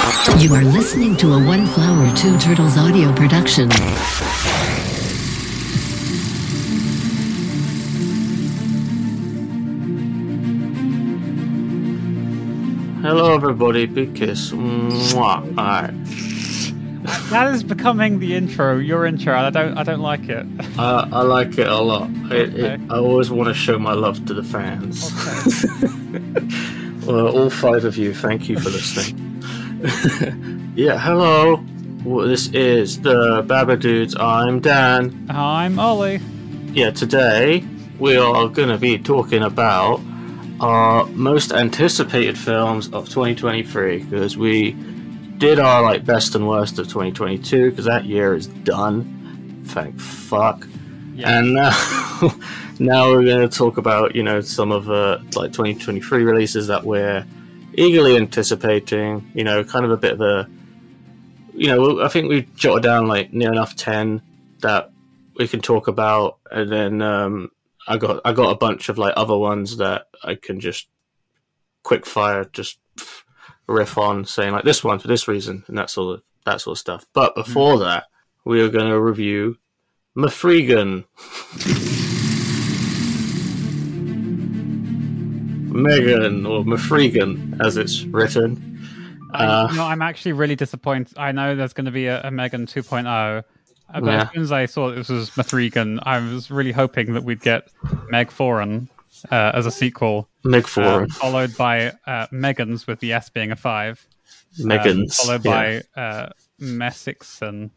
You are listening to a One Flower, Two Turtles audio production. Hello, everybody. Big kiss. Mwah. All right. That is becoming the intro. Your intro. I don't like it. I like it a lot. Okay. I always want to show my love to the fans. Okay. Well, all 5 of you, thank you for listening. Yeah, hello. Well, this is the Baba Dudes. I'm Dan. I'm Ollie. Yeah, today we are going to be talking about our most anticipated films of 2023, because we did our best and worst of 2022, because that year is done, thank fuck. Yeah. And now we're going to talk about some of 2023 releases that we're eagerly anticipating. Kind of a bit of a I think we jotted down near enough 10 that we can talk about, and then I got a bunch of other ones that I can just quick fire just riff on, saying this one for this reason and that sort of stuff. But before that, we are going to review Mafregan. Megan, or Mafregan as it's written. I'm actually really disappointed. I know there's going to be a Megan 2.0, but as soon as I saw this was Mafregan, I was really hoping that we'd get Meg Foran as a sequel. Meg Foran. Followed by Megans, with the S being a 5. Megans. Followed by Messixon.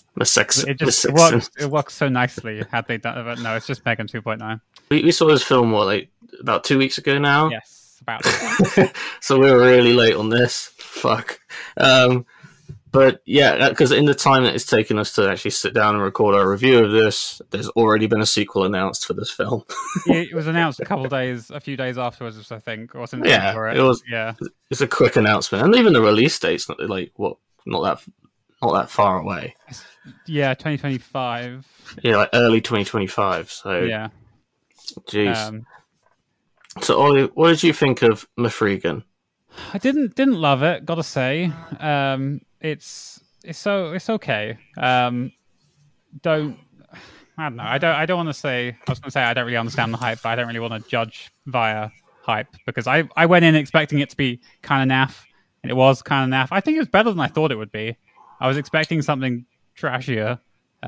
It works so nicely had they done it, but no, it's just Megan 2.0. We saw this film, about 2 weeks ago now? Yes, about. So we were really late on this. Fuck. But yeah, because in the time that it's taken us to actually sit down and record our review of this, there's already been a sequel announced for this film. It was announced a few days afterwards, I think, or something. Yeah, it was. Yeah, it's a quick announcement, and even the release date's not that far away. Yeah, 2025. Yeah, early 2025. So yeah, jeez. So Ollie, what did you think of Mafregan? I didn't love it, gotta say. It's okay. I don't know. I don't want to say. I was going to say I don't really understand the hype, but I don't really want to judge via hype, because I went in expecting it to be kind of naff, and it was kind of naff. I think it was better than I thought it would be. I was expecting something trashier.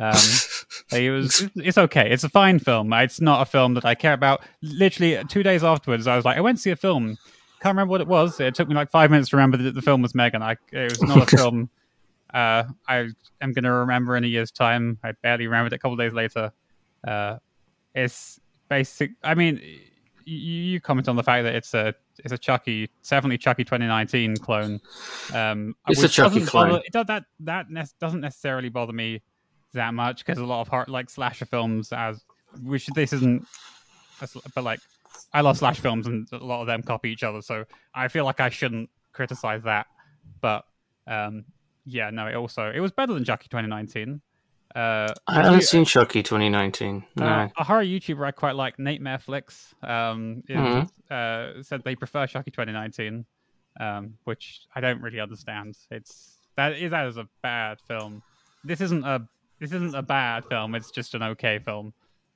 It's okay. It's a fine film. It's not a film that I care about. Literally 2 days afterwards, I was like, I went to see a film. Can't remember what it was. It took me 5 minutes to remember that the film was Megan. It was not a film I am going to remember in a year's time. I barely remembered it a couple of days later. It's basic. I mean, you comment on the fact that it's a Chucky, definitely Chucky 2019 clone. It's a Chucky clone. That doesn't necessarily bother me that much, because a lot of slasher films, this isn't, but I love slash films, and a lot of them copy each other, so I feel like I shouldn't criticize that. But yeah, no, it was better than Chucky 2019. I haven't seen Chucky 2019. No. A horror YouTuber I quite like, Nightmare Flicks, said they prefer Chucky 2019, which I don't really understand. That is a bad film. This isn't a bad film. It's just an okay film.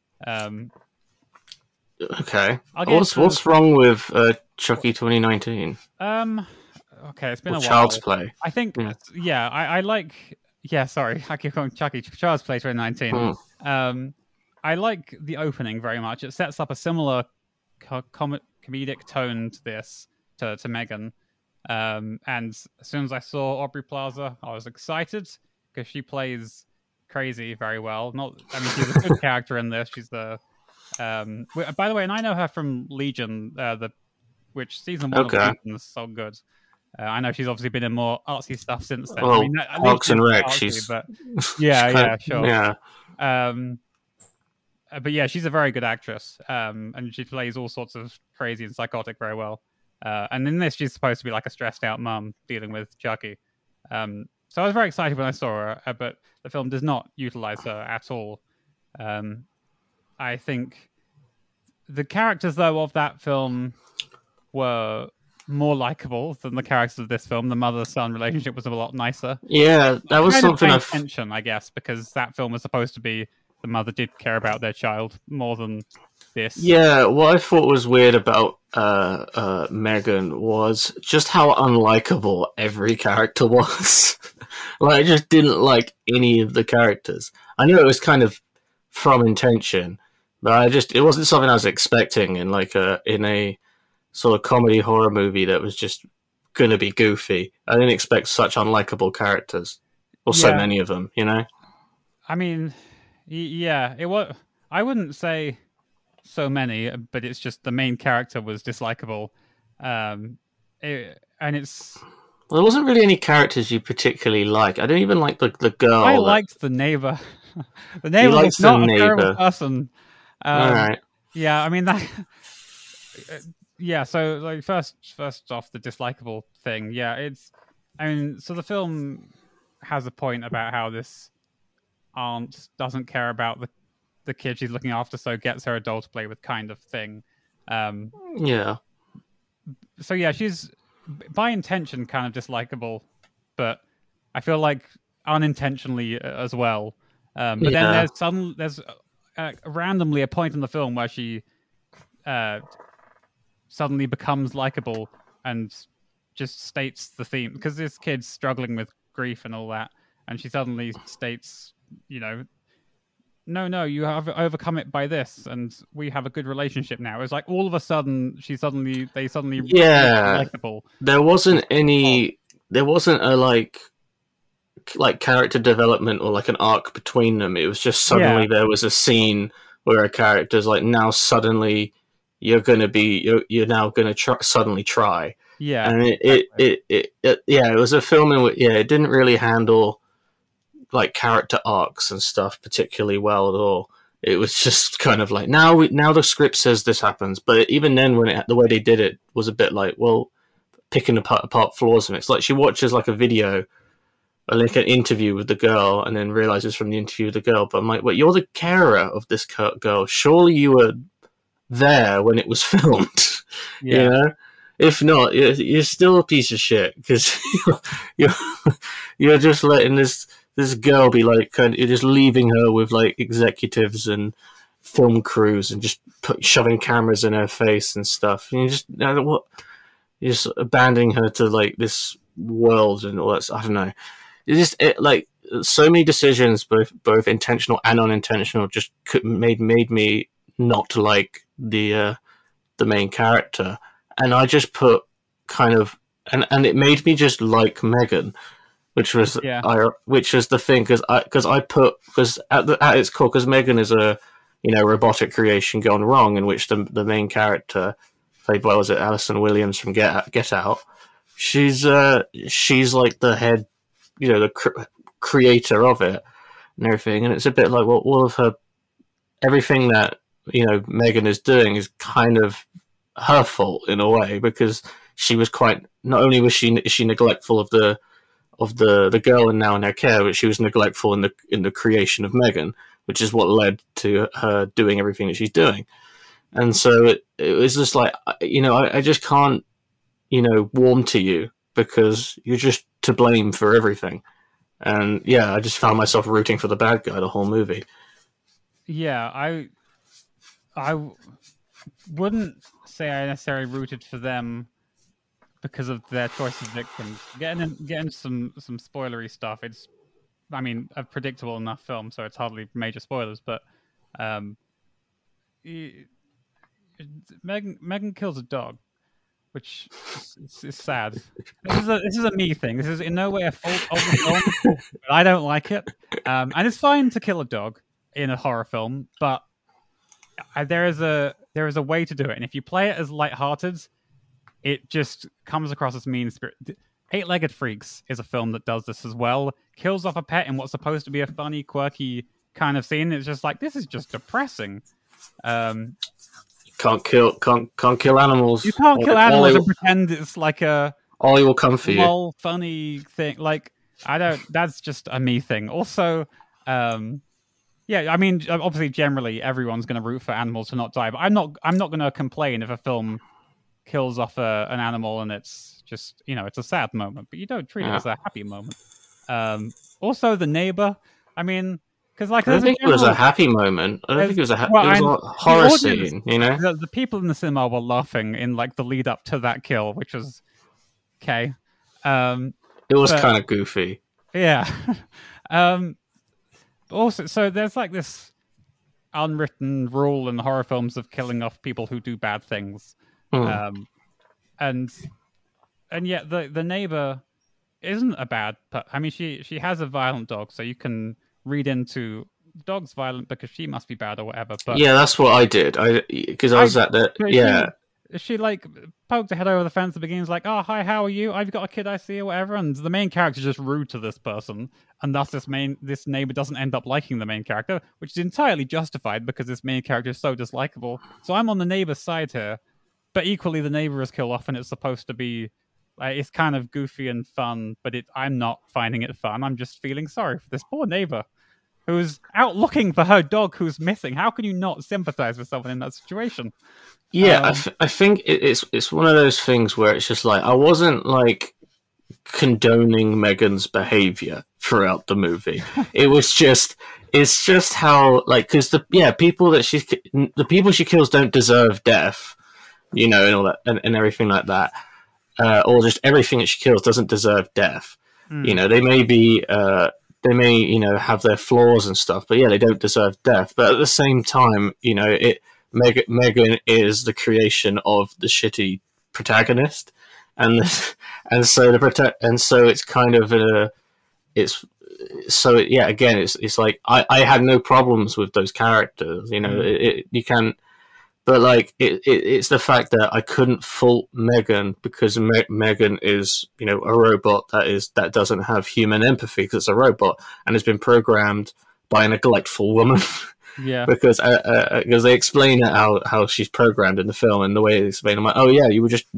Okay. What's wrong with Chucky 2019? Okay, it's been a while. Child's Play. I think, I like. Yeah, sorry, I keep calling Chucky. Child's Play 2019. I like the opening very much. It sets up a similar comedic tone to this, to Megan. And as soon as I saw Aubrey Plaza, I was excited, because she plays crazy very well. She's a good character in this. She's the. By the way, and I know her from Legion, which season 1 of Legion is so good. I know she's obviously been in more artsy stuff since then. Well, Parks and Rec, sure. Yeah. But yeah, she's a very good actress, and she plays all sorts of crazy and psychotic very well. And in this, she's supposed to be like a stressed out mum dealing with Chucky. So I was very excited when I saw her, but the film does not utilize her at all. I think the characters, though, of that film were more likable than the characters of this film. The mother-son relationship was a lot nicer. Yeah, that was Kind of something by I. intention, I guess, because that film was supposed to be the mother did care about their child more than this. Yeah, what I thought was weird about Megan was just how unlikable every character was. Like, I just didn't like any of the characters. I knew it was kind of from intention, but it wasn't something I was expecting in a sort of comedy horror movie that was just gonna be goofy. I didn't expect such unlikable characters, or so Yeah, many of them. You know? I mean, yeah, it was. I wouldn't say so many, but it's just the main character was dislikable, and it's. Well, there wasn't really any characters you particularly like. I didn't even like the girl. I liked the neighbor. The You neighbor liked was the not a terrible neighbor. person. All right. Yeah, I mean that. Yeah, so like first off the dislikable thing. Yeah, it's. I mean, so the film has a point about how this aunt doesn't care about the kid she's looking after, so gets her a doll to play with, kind of thing. Yeah. So yeah, she's by intention kind of dislikable, but I feel like unintentionally as well. But then there's randomly a point in the film where she suddenly becomes likable and just states the theme, because this kid's struggling with grief and all that, and she suddenly states, no, you have overcome it by this, and we have a good relationship now. It's like all of a sudden they suddenly Yeah. likable. There wasn't a like character development or like an arc between them. It was just suddenly there was a scene where a character's like, now suddenly you're now gonna suddenly try. Yeah, And it was a film in which it didn't really handle like character arcs and stuff particularly well at all. It was just kind of like, now the script says this happens, but even then, the way they did it was a bit like, well, picking apart flaws in it. It's like she watches like a video, or like an interview with the girl, and then realizes from the interview with the girl, but I'm like, well, you're the carer of this girl. Surely you were there when it was filmed. yeah. You know? If not, you're still a piece of shit, because you're just letting this girl be like, you're just leaving her with like executives and film crews and just shoving cameras in her face and stuff. And you're just abandoning her to like this world and all that. I don't know. It's just like so many decisions, both intentional and unintentional, just made me not like the main character, and I just put kind of and it made me just like Megan, which was the thing, because at its core, because Megan is a robotic creation gone wrong, in which the main character, played by, was it Alison Williams from Get Out, she's like the head, the creator of it and everything, and it's a bit like, well, all of her, everything that Megan is doing is kind of her fault in a way, because she was not only was she neglectful of the girl and now in her care, but she was neglectful in the creation of Megan, which is what led to her doing everything that she's doing. And so it was just like, I just can't warm to you, because you're just to blame for everything. And I just found myself rooting for the bad guy the whole movie. Yeah, I wouldn't say I necessarily rooted for them because of their choice of victims. Getting some spoilery stuff. It's, I mean, a predictable enough film, so it's hardly major spoilers. But Megan kills a dog, which is sad. This is a me thing. This is in no way a fault of the film, but I don't like it. And it's fine to kill a dog in a horror film, but there is a way to do it, and if you play it as lighthearted, it just comes across as mean spirit. Eight-Legged Freaks is a film that does this as well. Kills off a pet in what's supposed to be a funny, quirky kind of scene. It's just like, this is just depressing. Can't kill animals. You can't kill animals and pretend it's like a Ollie will come for you. Funny thing. Like, I don't. That's just a me thing. Also, yeah, I mean, obviously, generally, everyone's going to root for animals to not die, but I'm not going to complain if a film kills off an animal, and it's just it's a sad moment, but you don't treat it as a happy moment. Also, the neighbor. I mean, because like I don't think it was a happy moment. I don't think it was it was a horror scene. The people in the cinema were laughing in like the lead up to that kill, which was okay. It was kind of goofy. Yeah. Also, so there's like this unwritten rule in horror films of killing off people who do bad things, and yet the neighbor isn't a bad. I mean, she has a violent dog, so you can read into the dog's violent because she must be bad or whatever. But yeah, that's what I did. Because I was at the She like poked her head over the fence at the beginning, like, "Oh, hi, how are you? I've got a kid I see or whatever." And the main character is just rude to this person, and thus this neighbor doesn't end up liking the main character, which is entirely justified because this main character is so dislikable. So I'm on the neighbor's side here, but equally the neighbor is killed off, and it's supposed to be like it's kind of goofy and fun, but I'm not finding it fun. I'm just feeling sorry for this poor neighbor who's out looking for her dog who's missing. How can you not sympathize with someone in that situation? Yeah, I think it's one of those things where it's just like I wasn't like condoning Megan's behavior throughout the movie. It's just how like because the people she kills don't deserve death, and all that and everything like that, or just everything that she kills doesn't deserve death. They may be they may have their flaws and stuff, but yeah, they don't deserve death. But at the same time, Megan is the creation of the shitty protagonist, and so it's kind of it's like I had no problems with those characters. You can, but like it's the fact that I couldn't fault Megan because Megan is a robot that doesn't have human empathy because it's a robot and has been programmed by a neglectful woman. Yeah, because they explain how she's programmed in the film, and the way they explain, I'm like, oh yeah, you were just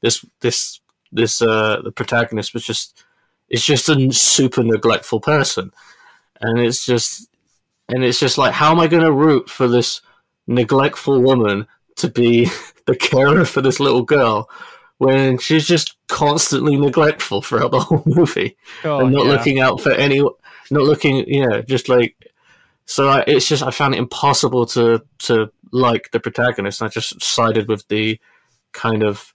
the protagonist is just a super neglectful person, and it's just like, how am I going to root for this neglectful woman to be the carer for this little girl when she's just constantly neglectful throughout the whole movie and not looking out for just like. So I found it impossible to like the protagonist. I just sided with the kind of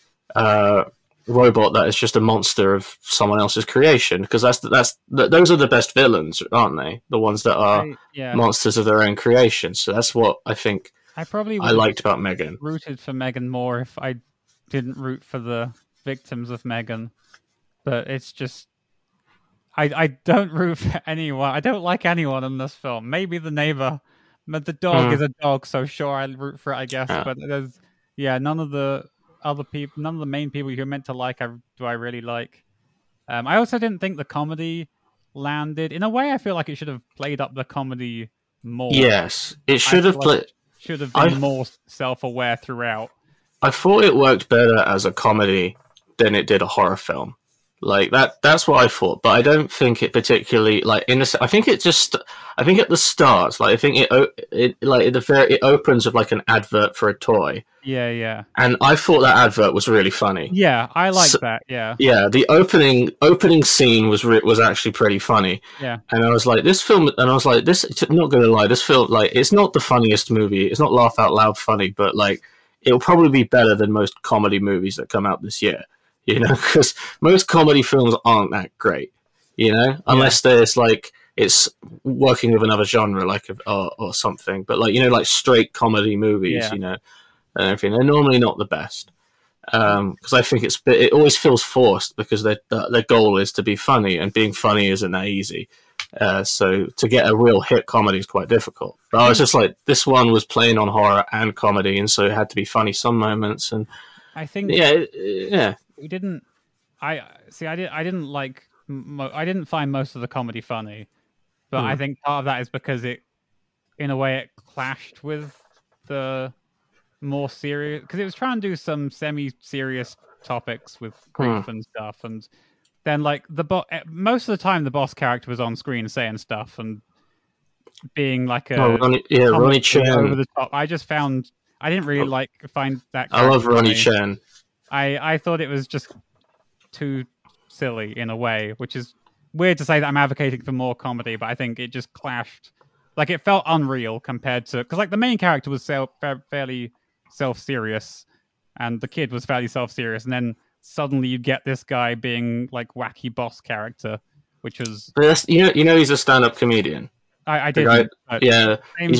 robot that is just a monster of someone else's creation, because those are the best villains, aren't they? The ones that are monsters of their own creation. So that's what I think I liked about Megan. Rooted for Megan more if I didn't root for the victims of Megan, but it's just. I don't root for anyone. I don't like anyone in this film. Maybe the neighbor, but the dog is a dog, so sure I'll root for it, I guess. But there's none of the other people, none of the main people you're meant to like. Do I really like? I also didn't think the comedy landed. In a way, I feel like it should have played up the comedy more. Yes, it should have played. Should have been more self-aware throughout. I thought it worked better as a comedy than it did a horror film. Like that's what I thought, but I don't think it particularly like I think at the start, like I think it opens with like an advert for a toy. Yeah. And I thought that advert was really funny. Yeah, I like that. Yeah. Yeah, the opening scene was actually pretty funny. Yeah. And I was like, this film, and I was like, this. I'm not gonna lie, this film, like, it's not the funniest movie. It's not laugh out loud funny, but like, it'll probably be better than most comedy movies that come out this year. Because most comedy films aren't that great, unless there's like it's working with another genre, like or something. But like like straight comedy movies, and everything, they're normally not the best. Because I think it always feels forced because their goal is to be funny, and being funny isn't that easy. So to get a real hit comedy is quite difficult. But I was just like, this one was playing on horror and comedy, and so it had to be funny some moments. And I think we didn't. I didn't like. I didn't find most of the comedy funny, but I think part of that is because in a way, it clashed with the more serious. Because it was trying to do some semi-serious topics with grief and stuff, and then like most of the time, the boss character was on screen saying stuff and being like a Ronnie Chang over the top. I just found I didn't really find that. I love Ronnie funny. Chen. I thought it was just too silly in a way, which is weird to say that I'm advocating for more comedy, but I think it just clashed. Like, it felt unreal compared to... Because, like, the main character was fairly self-serious, and the kid was fairly self-serious, and then suddenly you get this guy being, like, wacky boss character, which was... But he's a stand-up comedian. I didn't. Yeah,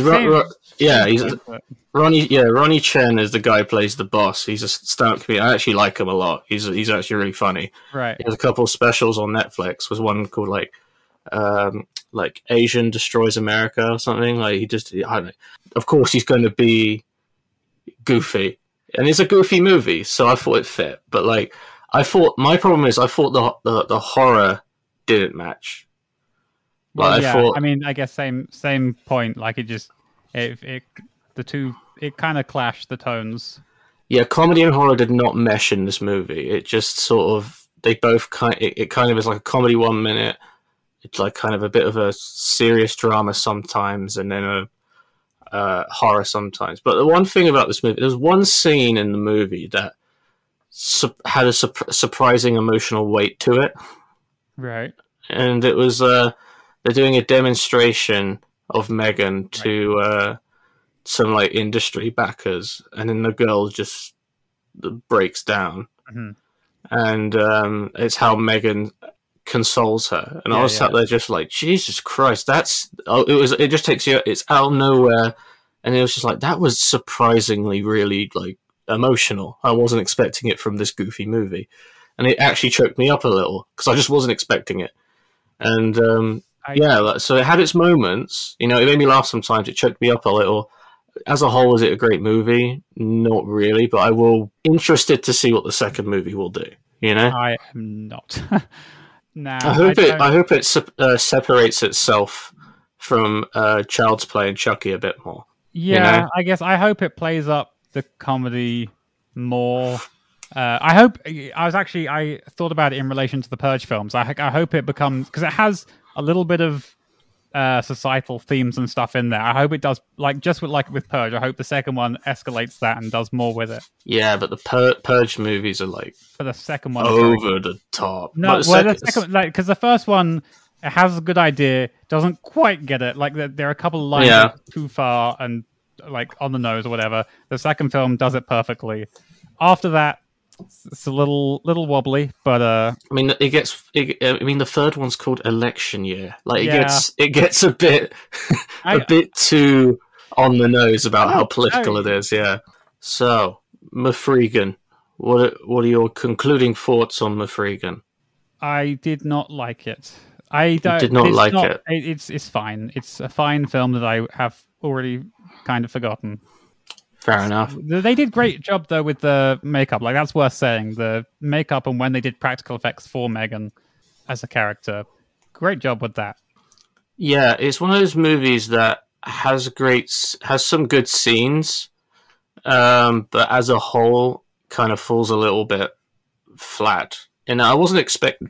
Ronnie Chen is the guy who plays the boss. He's a stand-up comedian. I actually like him a lot. He's actually really funny. Right. He has a couple of specials on Netflix. Was one called like Asian Destroys America or something. Like I don't know. Of course, he's going to be goofy, and it's a goofy movie, so I thought it fit. But like, my problem is I thought the horror didn't match. Well, I mean, I guess same point. Like, it kind of clashed the tones. Yeah, comedy and horror did not mesh in this movie. It just sort of it kind of is like a comedy 1 minute. It's like kind of a bit of a serious drama sometimes, and then a horror sometimes. But the one thing about this movie, there's one scene in the movie that had a surprising emotional weight to it. Right. And it was they're doing a demonstration of Megan to some like industry backers, and then the girl just breaks down, and it's how Megan consoles her. And I was sat there just like, Jesus Christ, it just takes you, it's out of nowhere, and it was just like, that was surprisingly really like emotional. I wasn't expecting it from this goofy movie, and it actually choked me up a little because I just wasn't expecting it. And so it had its moments. It made me laugh sometimes. It choked me up a little. As a whole, is it a great movie? Not really, but I will interested to see what the second movie will do. I am not. No, I hope it separates itself from Child's Play and Chucky a bit more. Yeah, I guess I hope it plays up the comedy more. I thought about it in relation to the Purge films. I hope it becomes, because it has a little bit of societal themes and stuff in there. I hope it does, with Purge. I hope the second one escalates that and does more with it. Yeah, but the Purge movies are like for the second one over the top. No, the second, because the first one, it has a good idea, doesn't quite get it. Like there are a couple of lines too far and like on the nose or whatever. The second film does it perfectly. After that, it's a little wobbly, but I mean, the third one's called Election Year. Like it gets a bit bit too on the nose about how political it is. Yeah. So, Mafregan, what are your concluding thoughts on Mafregan? I did not like it. It's fine. It's a fine film that I have already kind of forgotten. Fair enough. They did great job though with the makeup. Like, that's worth saying. The makeup and when they did practical effects for Megan as a character, great job with that. Yeah, it's one of those movies that has some good scenes, but as a whole, kind of falls a little bit flat. And I wasn't expecting,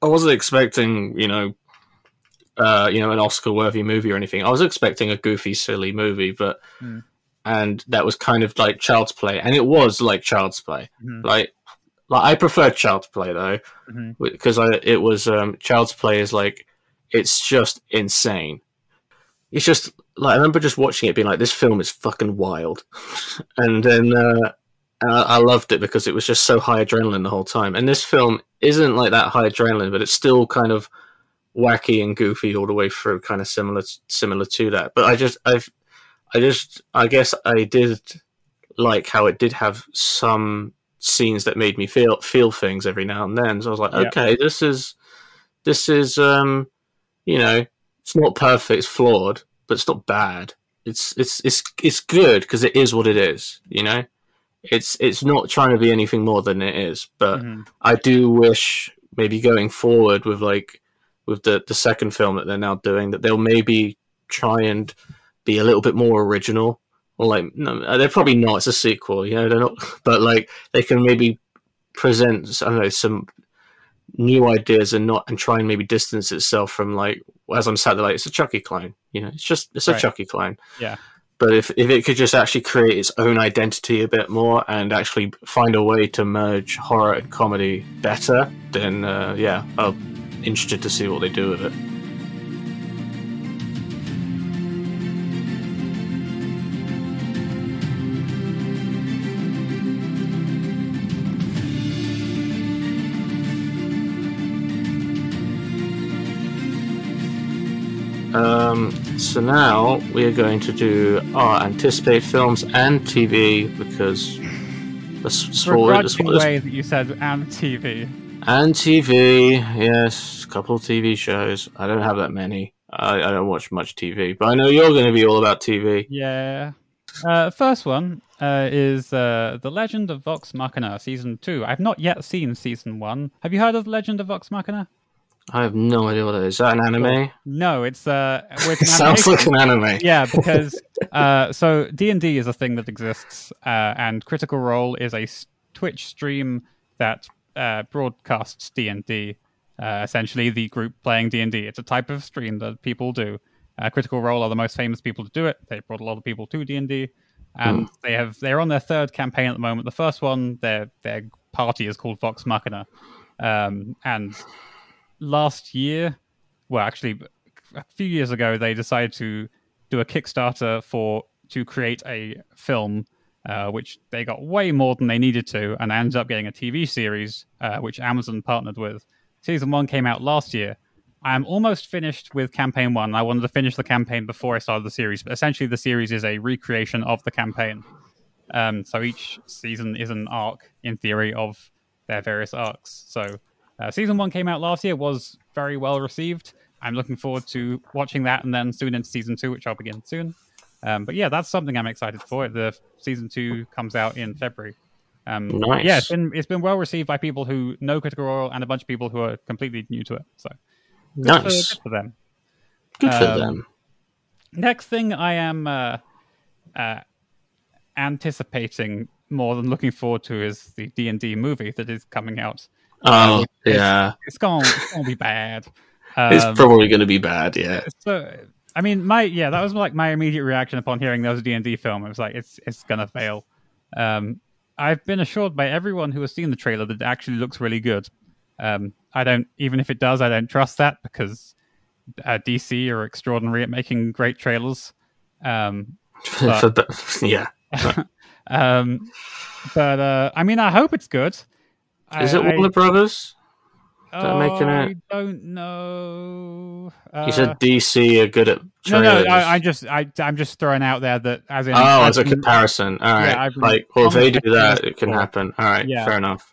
an Oscar-worthy movie or anything. I was expecting a goofy, silly movie, but. And that was kind of like Child's Play, and it was like Child's Play. Like I preferred Child's Play though, because it was Child's Play is like, it's just insane. It's just like, I remember just watching it being like, this film is fucking wild, and then I loved it because it was just so high adrenaline the whole time. And this film isn't like that high adrenaline, but it's still kind of wacky and goofy all the way through, kind of similar to that. But I guess I did like how it did have some scenes that made me feel things every now and then. So I was like, okay, this is it's not perfect, it's flawed, but it's not bad. It's good because it is what it is. It's not trying to be anything more than it is. But I do wish maybe going forward with the second film that they're now doing, that they'll maybe try and be a little bit more original, or no, they're probably not. It's a sequel, they're not. But they can maybe present, I don't know, some new ideas and try and maybe distance itself from as I'm sat there, it's a Chucky clone. It's a Chucky clone. Yeah. But if it could just actually create its own identity a bit more and actually find a way to merge horror and comedy better, then I'm interested to see what they do with it. So now we're going to do our anticipate films and TV because the way that you said and TV. And TV, yes, a couple of TV shows. I don't have that many. I don't watch much TV, but I know you're going to be all about TV. Yeah. First one is The Legend of Vox Machina, Season 2. I've not yet seen Season 1. Have you heard of The Legend of Vox Machina? I have no idea what that is. Is that an anime? No, it's it sounds like an anime. Yeah, because so D&D is a thing that exists, and Critical Role is a Twitch stream that broadcasts D&D. Essentially, the group playing D&D. It's a type of stream that people do. Critical Role are the most famous people to do it. They brought a lot of people to D&D, and they're on their third campaign at the moment. The first one, their party is called Vox Machina, and last year, well, actually, a few years ago, they decided to do a Kickstarter to create a film, which they got way more than they needed to, and ended up getting a TV series, which Amazon partnered with. Season 1 came out last year. I am almost finished with campaign 1. I wanted to finish the campaign before I started the series, but essentially the series is a recreation of the campaign. So each season is an arc, in theory, of their various arcs. So Season 1 came out last year, was very well received. I'm looking forward to watching that and then soon into Season 2, which I'll begin soon. But yeah, that's something I'm excited for. The Season 2 comes out in February. Nice. Yeah, it's been well received by people who know Critical Role and a bunch of people who are completely new to it. So nice. Good for them. Good for them. Next thing I am anticipating more than looking forward to is the D&D movie that is coming out. Oh, yeah. It's gonna be bad. It's probably going to be bad, yeah. So, I mean, that was like my immediate reaction upon hearing there was a D&D film. It was like, it's going to fail. I've been assured by everyone who has seen the trailer that it actually looks really good. Even if it does, I don't trust that because DC are extraordinary at making great trailers. Yeah. I mean, I hope it's good. Is it Warner Brothers that are making it? I don't know. You said DC are good at trailers. No. I'm just throwing out there that as in. Oh, as a comparison. All right. Yeah, if they do that, it can happen. All right. Yeah. Fair enough.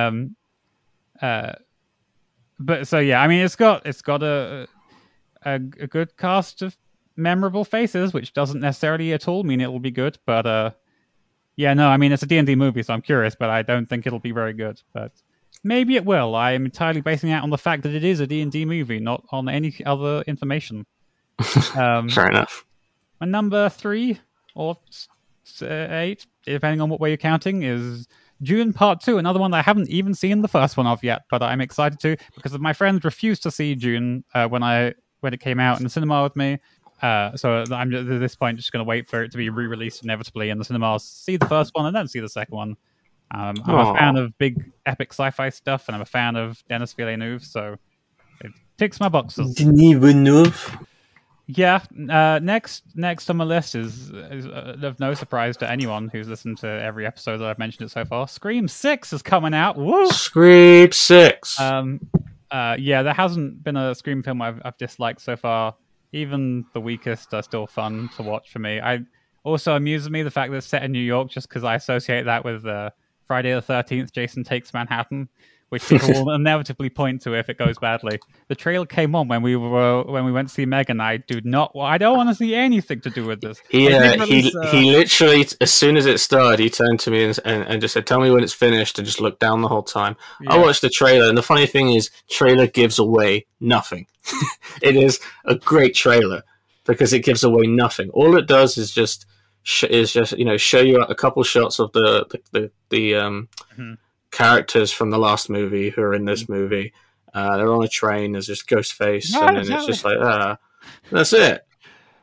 But so yeah, I mean, it's got a good cast of memorable faces, which doesn't necessarily at all mean it will be good. But yeah, no, I mean, it's a D&D movie, so I'm curious, but I don't think it'll be very good. But maybe it will. I am entirely basing it on the fact that it is a D&D movie, not on any other information. Fair enough. My number 3 or 8, depending on what way you're counting, is Dune Part 2, another one that I haven't even seen the first one of yet, but I'm excited to, because my friends refused to see Dune when it came out in the cinema with me. So I'm at this point just going to wait for it to be re-released inevitably in the cinemas, see the first one and then see the second one. I'm a fan of big epic sci-fi stuff, and I'm a fan of Denis Villeneuve, so it ticks my boxes. Denis Villeneuve. Yeah. Next on my list is of no surprise to anyone who's listened to every episode that I've mentioned it so far. Scream 6 is coming out. Woo! Scream 6. Yeah, there hasn't been a Scream film I've disliked so far. Even the weakest are still fun to watch for me. I also amuses me the fact that it's set in New York, just because I associate that with Friday the 13th, Jason Takes Manhattan, which people will inevitably point to if it goes badly. The trailer came on when we went to see Megan. I don't want to see anything to do with this. He literally, as soon as it started, he turned to me and just said, "Tell me when it's finished," and just looked down the whole time. Yeah. I watched the trailer, and the funny thing is, trailer gives away nothing. It is a great trailer because it gives away nothing. All it does is just show you a couple shots of the characters from the last movie who are in this movie. They're on a train. There's just Ghostface, and then it's just like that's it.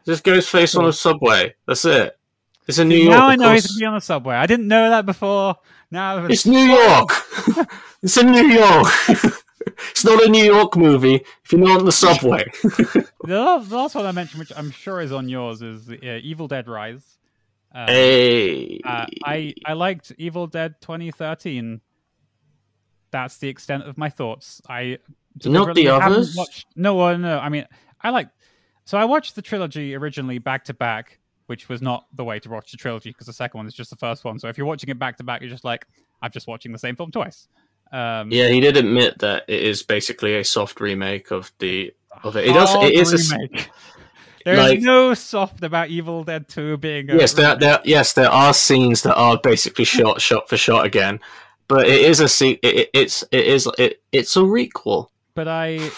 Just Ghostface on a subway. That's it. It's in New York. Now I know he's going to be on the subway. I didn't know that before. Now it's New York. It's in New York. It's not a New York movie if you're not on the subway. The last one I mentioned, which I'm sure is on yours, is Evil Dead Rise. Hey. I liked Evil Dead 2013. That's the extent of my thoughts. Not the others? No. I mean, I watched the trilogy originally back to back, which was not the way to watch the trilogy because the second one is just the first one. So if you're watching it back to back, you're just like, I'm just watching the same film twice. Yeah, he did admit that it is basically a soft remake of it. It is remake. There's no soft about Evil Dead 2 being. There are scenes that are basically shot for shot again, but it is a it's a requel. But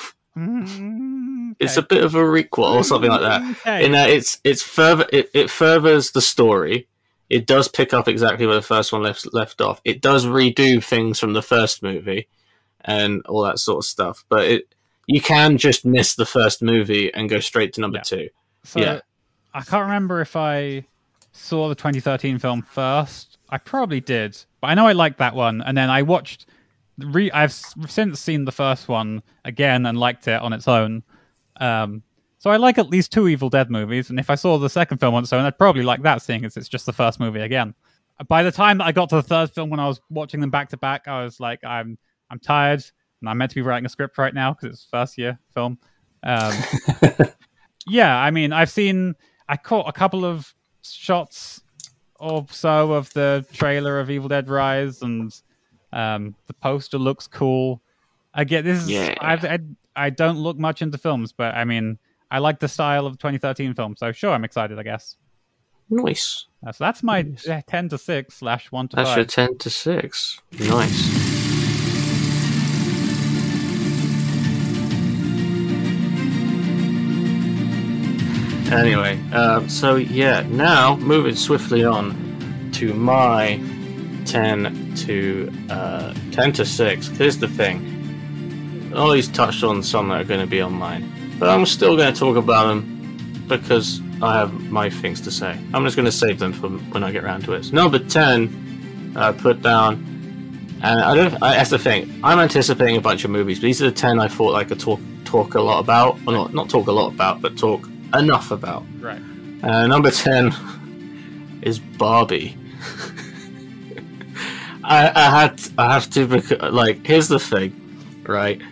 it's a bit of a requel or something like that. Okay. In that it furthers the story. It does pick up exactly where the first one left off. It does redo things from the first movie and all that sort of stuff. But you can just miss the first movie and go straight to number 2. So, I can't remember if I saw the 2013 film first. I probably did, but I know I liked that one. And then I watched. I've since seen the first one again and liked it on its own. So I like at least 2 Evil Dead movies, and if I saw the second film on its own, I'd probably like that, seeing as it's just the first movie again. By the time that I got to the third film, when I was watching them back to back, I was like, I'm tired, and I'm meant to be writing a script right now because it's first year film. Yeah, I mean, I caught a couple of shots or so of the trailer of Evil Dead Rise, and the poster looks cool. I get this. I don't look much into films, but I mean, I like the style of the 2013 film, so sure, I'm excited, I guess. Nice. So that's my 10 to 6 / 1 to 5. That's your 10 to 6. Nice. Anyway, now moving swiftly on to my 10 to 6. Here's the thing. Ollie's touched on some that are going to be on mine, but I'm still going to talk about them because I have my things to say. I'm just going to save them for when I get around to it. So number 10, I put down, and that's the thing. I'm anticipating a bunch of movies, but these are the 10 I thought I could talk a lot about, or not talk a lot about, but talk enough about. Right. Number 10 is Barbie. I have to because, here's the thing, right?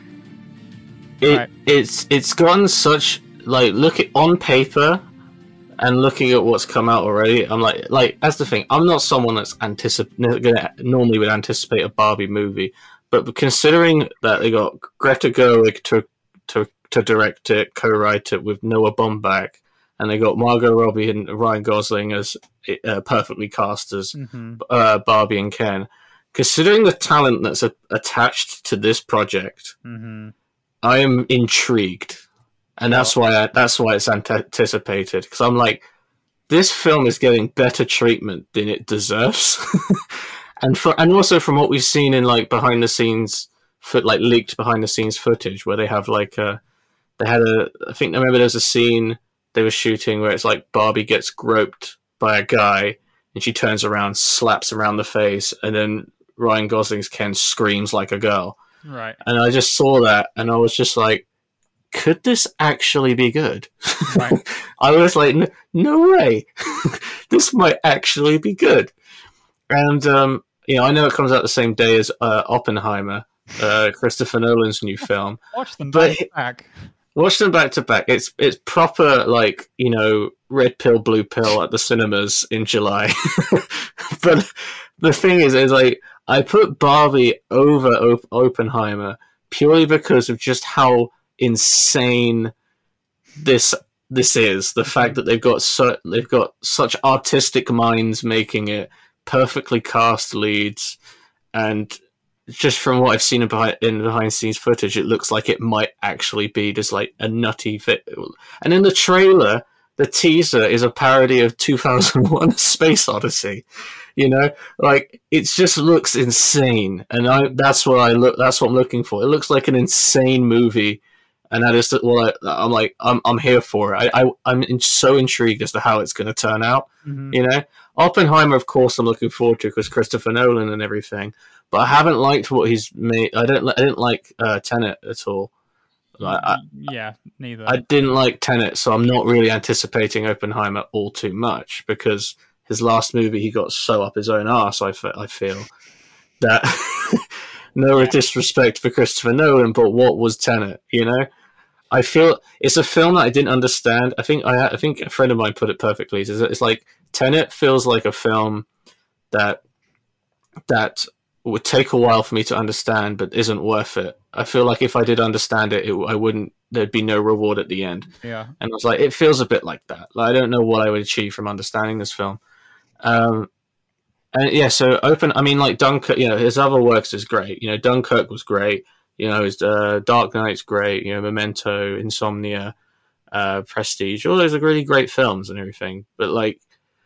It's gotten such look at on paper and looking at what's come out already. I'm like that's the thing. I'm not someone that's normally would anticipate a Barbie movie, but considering that they got Greta Gerwig to direct it, co-write it with Noah Baumbach, and they got Margot Robbie and Ryan Gosling as perfectly cast as Barbie and Ken. Considering the talent that's attached to this project, I am intrigued, and that's why it's anticipated. Because I'm like, this film is getting better treatment than it deserves, and also from what we've seen in behind the scenes, leaked behind the scenes footage where they have I remember there's a scene they were shooting where it's Barbie gets groped by a guy and she turns around, slaps him around the face, and then Ryan Gosling's Ken screams like a girl. Right. And I just saw that and I was just like, could this actually be good? Right. I was like, no way. This might actually be good. And, I know it comes out the same day as Oppenheimer, Christopher Nolan's new film. Watch them back to back. Watch them back to back. It's proper red pill, blue pill at the cinemas in July. But the thing is I put Barbie over Oppenheimer purely because of just how insane this is. The fact that they've got such artistic minds making it, perfectly cast leads, and just from what I've seen in behind scenes footage, it looks like it might actually be just a nutty fit. And in the trailer, the teaser is a parody of 2001: Space Odyssey. It just looks insane, and that's what I'm looking for. It looks like an insane movie, and that is I'm like I'm here for it. I'm so intrigued as to how it's going to turn out. Mm-hmm. You know, Oppenheimer, of course, I'm looking forward to because Christopher Nolan and everything. But I haven't liked what he's made. I didn't like Tenet at all. Like, yeah, neither. I didn't like Tenet, so I'm not really anticipating Oppenheimer all too much because his last movie he got so up his own arse. I feel that no disrespect for Christopher Nolan, but what was Tenet? You know, I feel it's a film that I didn't understand. I think a friend of mine put it perfectly. It's like Tenet feels like a film that would take a while for me to understand, but isn't worth it. I feel like if I did understand it, I wouldn't. There'd be no reward at the end. Yeah, and I was like, it feels a bit like that. Like, I don't know what I would achieve from understanding this film. And yeah, so I mean, like Dunkirk. You know, his other works is great. You know, Dunkirk was great. You know, his Dark Knight's great. You know, Memento, Insomnia, Prestige. All those are really great films and everything. But like,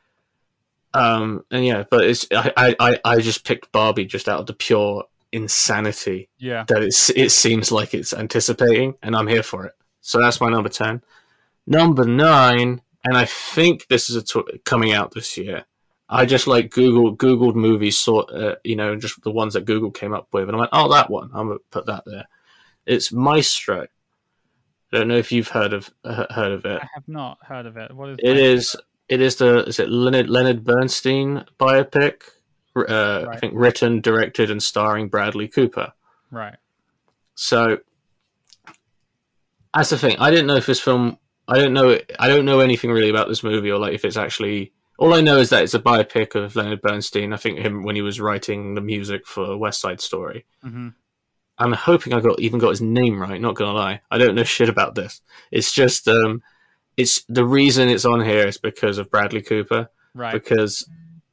and yeah, but it's I just picked Barbie just out of the pure insanity that it seems like it's anticipating, and I'm here for it. So that's my number 10. Number 9, and I think this is coming out this year. I just like Googled movies, you know, just the ones that Google came up with, and I went, oh, that one, I'm gonna put that there. It's Maestro. I don't know if you've heard of it. I have not heard of it. What is it? Is it Leonard Bernstein biopic? Right. I think written, directed, and starring Bradley Cooper. Right. So that's the thing. I didn't know if this film. I don't know anything really about this movie, or like if it's actually. All I know is that it's a biopic of Leonard Bernstein. I think him when he was writing the music for West Side Story. Mm-hmm. I'm hoping I even got his name right. Not gonna lie, I don't know shit about this. It's just it's the reason it's on here is because of Bradley Cooper. Right. Because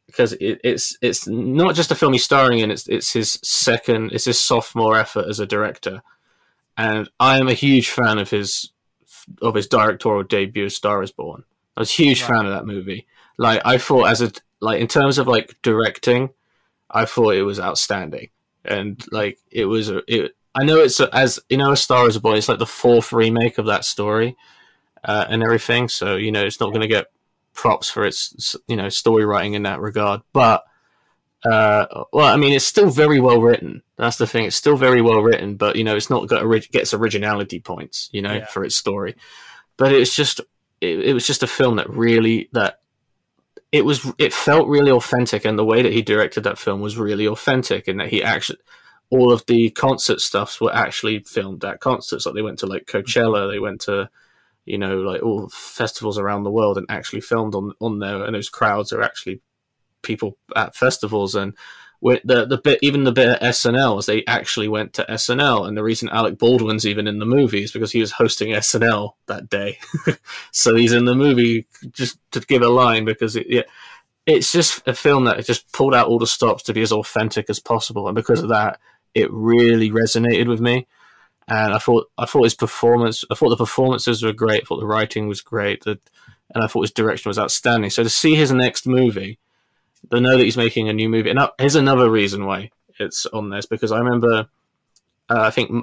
it's not just a film he's starring in. It's his sophomore effort as a director, and I am a huge fan of his directorial debut, Star Is Born. I was a huge fan of that movie. Like, I thought in terms of like directing, I thought it was outstanding, and like I know it's as you know, A Star Is Born. It's like the 4th remake of that story, and everything. So you know, it's not going to get props for its story writing in that regard, but well, I mean, it's still very well written. That's the thing. It's still very well written, but you know, it's not gets originality points, you know, for its story. But it was just a film that it felt really authentic, and the way that he directed that film was really authentic, and that he actually all of the concert stuffs were actually filmed at concerts. Like, they went to like Coachella, they went to like all festivals around the world and actually filmed on there, and those crowds are actually people at festivals. And with the bit at SNL, they actually went to SNL, and the reason Alec Baldwin's even in the movie is because he was hosting SNL that day. So he's in the movie just to give a line, because it's just a film that just pulled out all the stops to be as authentic as possible, and because of that, it really resonated with me. And I thought the performances were great. I thought the writing was great. And I thought his direction was outstanding. So to see his next movie, to know that he's making a new movie, and here's another reason why it's on this, because I remember, I don't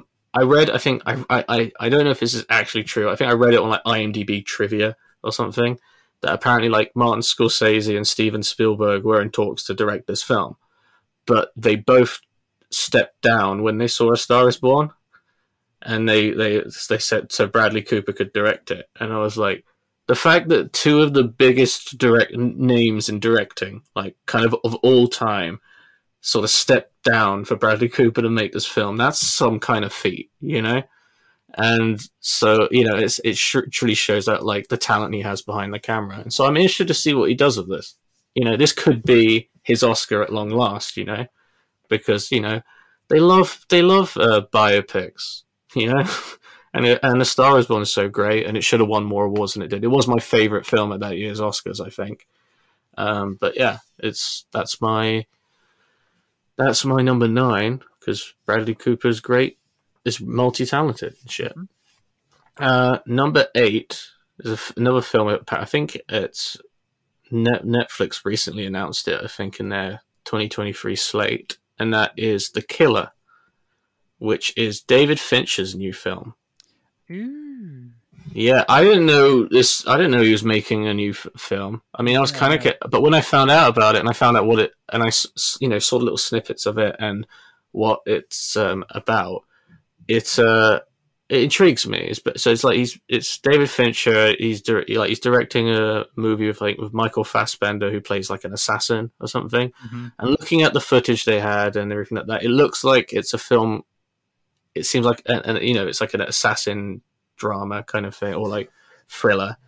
know if this is actually true. I think I read it on like IMDb trivia or something, that apparently like Martin Scorsese and Steven Spielberg were in talks to direct this film, but they both stepped down when they saw A Star Is Born. And they said so Bradley Cooper could direct it, and I was like, the fact that two of the biggest names in directing, like kind of all time, sort of stepped down for Bradley Cooper to make this film, that's some kind of feat, you know. And so it truly shows that like the talent he has behind the camera. And so I'm interested to see what he does with this. This could be his Oscar at long last, because they love biopics. And The Star Is Born is so great, and it should have won more awards than it did. It was my favorite film at that year's Oscars, I think. But yeah, that's my number 9, because Bradley Cooper's great, is multi-talented and shit. Number 8 is another film. I think it's Netflix recently announced it, I think, in their 2023 slate, and that is The Killer, which is David Fincher's new film. Ooh. Yeah, I didn't know this. I didn't know he was making a new film. I mean, I was kind of, but when I found out about it, and I found out what it, and I, saw little snippets of it and what it's about, it intrigues me. So it's like it's David Fincher. He's directing a movie with Michael Fassbender, who plays like an assassin or something. Mm-hmm. And looking at the footage they had and everything like that, it looks like it's a film. It seems like, it's like an assassin drama kind of thing, or like thriller.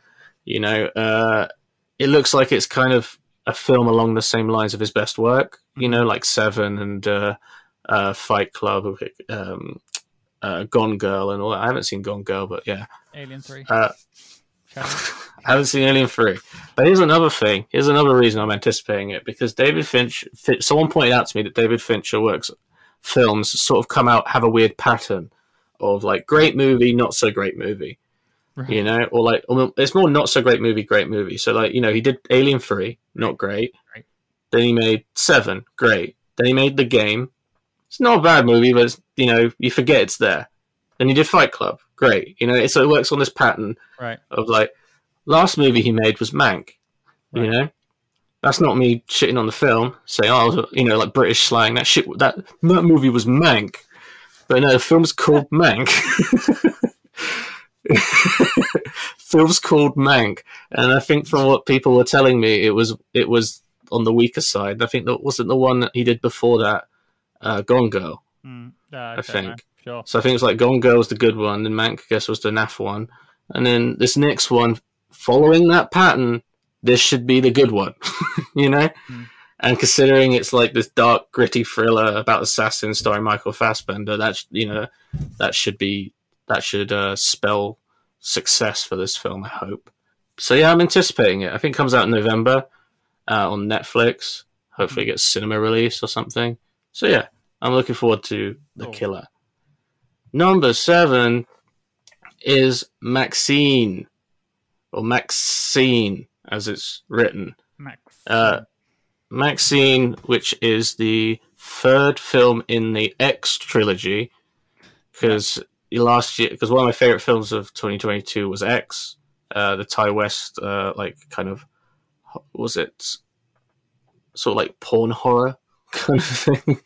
It looks like it's kind of a film along the same lines of his best work. Like Seven and Fight Club, Gone Girl, and all that. I haven't seen Gone Girl, but yeah, Alien 3. I haven't seen Alien 3. But here's another thing. Here's another reason I'm anticipating it, because David Finch. Someone pointed out to me that David Fincher films sort of come out, have a weird pattern of like great movie, not so great movie, right. Or it's more not so great movie. So like, he did Alien 3, not great. Right. Then he made Seven, great. Then he made The Game. It's not a bad movie, but it's, you forget it's there. Then he did Fight Club, great. So it works on this pattern of like, last movie he made was Mank, That's not me shitting on the film, saying, like British slang, that movie was Mank. But no, the film's called Mank. Film's called Mank. And I think from what people were telling me, it was on the weaker side. I think that wasn't the one that he did before that, Gone Girl. I think. Sure. So I think it's like Gone Girl was the good one, and Mank, I guess, was the naff one. And then this next one, following that pattern, this should be the good one, And considering it's like this dark, gritty thriller about assassins starring Michael Fassbender, that should spell success for this film, I hope. So yeah, I'm anticipating it. I think it comes out in November on Netflix. Hopefully it gets cinema release or something. So yeah, I'm looking forward to The Killer. Number 7 is Maxine, or Maxine, as it's written. Maxine, which is the third film in the X trilogy, because last year, because one of my favorite films of 2022 was X, the Ty West, was it sort of like porn horror kind of thing?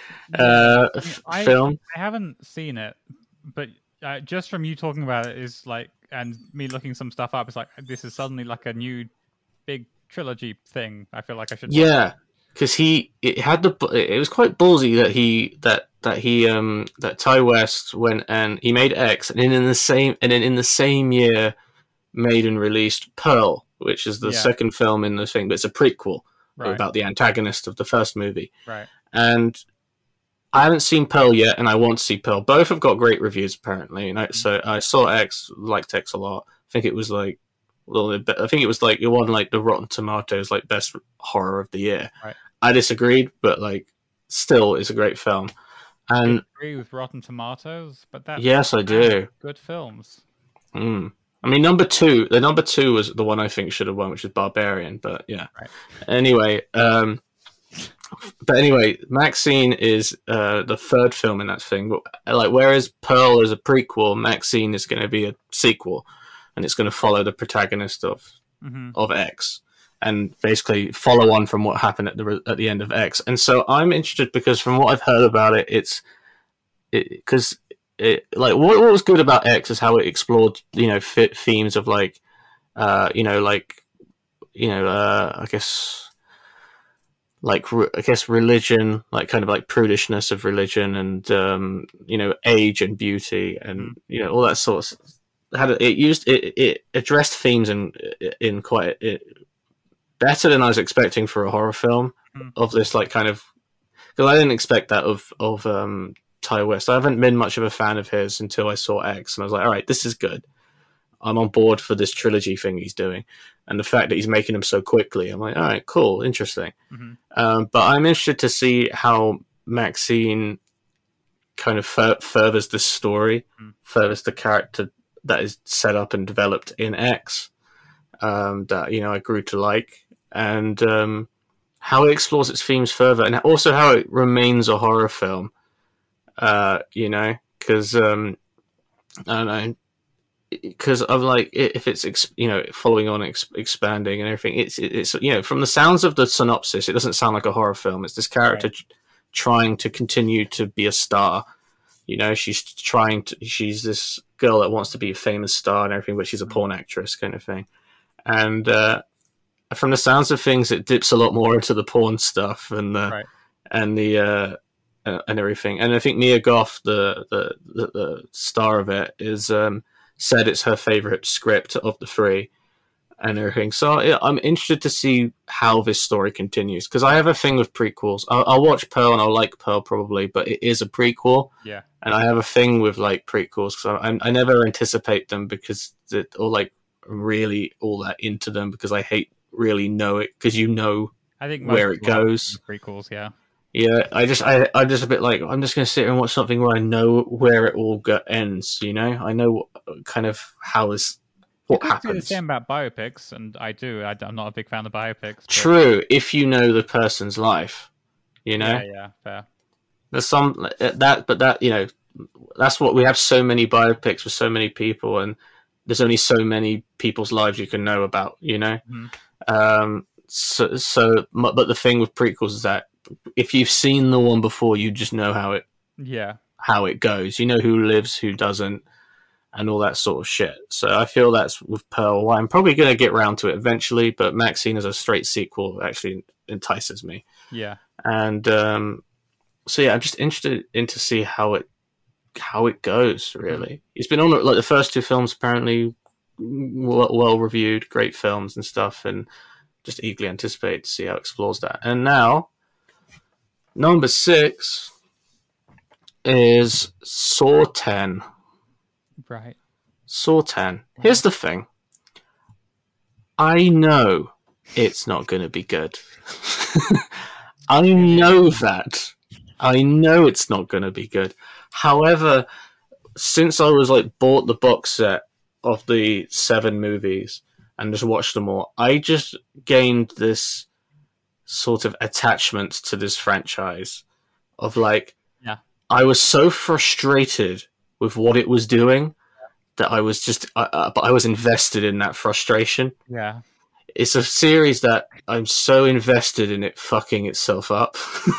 Film. I haven't seen it, but just from you talking about it is like, and me looking some stuff up, it's like this is suddenly like a new big trilogy thing. I feel like I should. Yeah, because it was quite ballsy that Ty West went and he made X, and then in the same year made and released Pearl, which is the second film in the thing, but it's a prequel about the antagonist of the first movie. Right. And I haven't seen Pearl yet, and I want to see Pearl. Both have got great reviews, apparently. So I saw X, liked X a lot. I think it was like it won like the Rotten Tomatoes like best horror of the year. Right. I disagreed, but like still, it's a great film. And I agree with Rotten Tomatoes, but yes, I do. Good films. I mean, number two was the one I think should have won, which is Barbarian. But yeah. Right. Anyway, Maxine is the third film in that thing. But like, whereas Pearl is a prequel, Maxine is going to be a sequel, and it's going to follow the protagonist of X, and basically follow on from what happened at the end of X. And so I'm interested because from what I've heard about it, what was good about X is how it explored themes of I guess religion, like kind of like prudishness of religion, and age and beauty, and all that sort of. It addressed themes in quite better than I was expecting for a horror film of this like kind of, because I didn't expect that of Ty West. I haven't been much of a fan of his until I saw X, and I was like, all right, this is good. I'm on board for this trilogy thing he's doing, and the fact that he's making them so quickly, I'm like, all right, cool, interesting. But I'm interested to see how Maxine kind of furthers the story, furthers the character that is set up and developed in X, that I grew to like, and how it explores its themes further, and also how it remains a horror film. Because I don't know, because of like if it's following on expanding and everything, it's from the sounds of the synopsis, it doesn't sound like a horror film. It's this character trying to continue to be a star. She's this girl that wants to be a famous star and everything, but she's a porn actress kind of thing. And from the sounds of things, it dips a lot more into the porn stuff and the and everything. And I think Mia Goth, the star of it, is said it's her favorite script of the three and everything. So I'm interested to see how this story continues, because I have a thing with prequels. I'll watch Pearl and I'll like Pearl probably, but it is a prequel. Yeah. And I have a thing with like prequels, because I never anticipate them really all that into them, because I hate really know it, because I think where it goes. Prequels, yeah. Yeah, I'm just a bit like, I'm just going to sit here and watch something where I know where it all ends. I know kind of how what happens. The same about biopics, and I do. I'm not a big fan of biopics. But... True, if you know the person's life, Yeah, fair. There's some that's what we have. So many biopics with so many people, and there's only so many people's lives you can know about. Mm-hmm. But the thing with prequels is that if you've seen the one before, you just know how it goes. You know who lives, who doesn't, and all that sort of shit. So I feel that's with Pearl. Well, I'm probably going to get round to it eventually, but Maxine as a straight sequel actually entices me. Yeah. And so yeah, I'm just interested to see how it goes. Really, it's been on like the first two films apparently well reviewed, great films and stuff, and just eagerly anticipate to see how it explores that. And now, number 6 is Saw 10. Right. Saw 10. Here's the thing. I know it's not going to be good. I know that. I know it's not going to be good. However, since I was bought the box set of the 7 movies and just watched them all, I just gained this sort of attachment to this franchise of I was so frustrated with what it was doing that I was just but I was invested in that frustration. Yeah. It's a series that I'm so invested in it fucking itself up.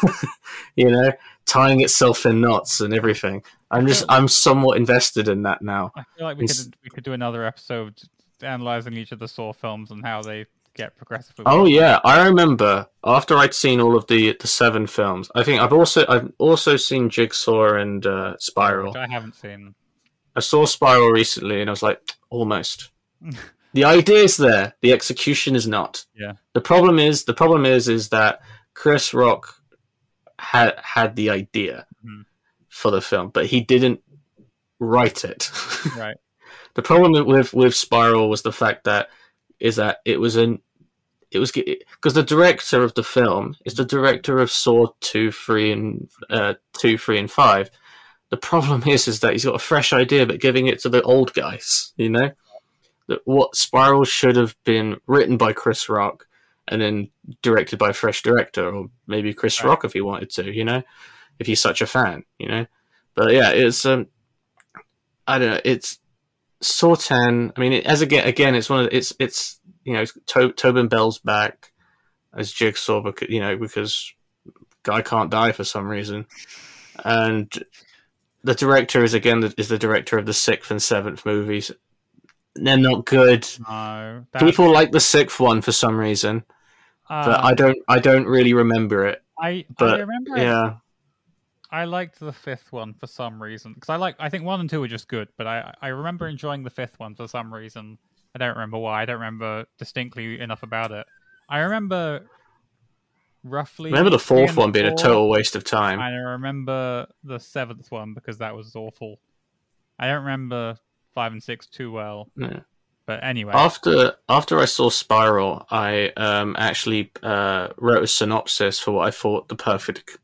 Tying itself in knots and everything. I'm somewhat invested in that now. I feel like we could do another episode analyzing each of the Saw films and how they get progressively. Oh yeah, I remember after I'd seen all of the 7 films. I think I've also seen Jigsaw and Spiral. Which I haven't seen. I saw Spiral recently and I was like, almost. The idea is there, the execution is not. Yeah. The problem is that Chris Rock had the idea for the film, but he didn't write it. Right. The problem with Spiral was the fact that it was because the director of the film is the director of Saw 2, 3, and 5. The problem is that he's got a fresh idea, but giving it to the old guys. That what Spiral should have been written by Chris Rock and then directed by a fresh director, or maybe Chris Rock if he wanted to. If he's such a fan. But yeah, it's I don't know. It's Saw 10. I mean, it's one of it's Tobin Bell's back as Jigsaw because guy can't die for some reason, and the director is the director of the 6th and 7th movies. They're not good. No, people like the 6th one for some reason, but I don't really remember it. I remember. Yeah. I liked the 5th one for some reason because I think 1 and 2 were just good, but I remember enjoying the 5th one for some reason. I don't remember why. I don't remember distinctly enough about it. I remember roughly. Remember the 4th one being a total waste of time. I remember the 7th one because that was awful. I don't remember 5 and 6 too well. Yeah. But anyway, after I saw Spiral, I actually wrote a synopsis for what I thought the perfect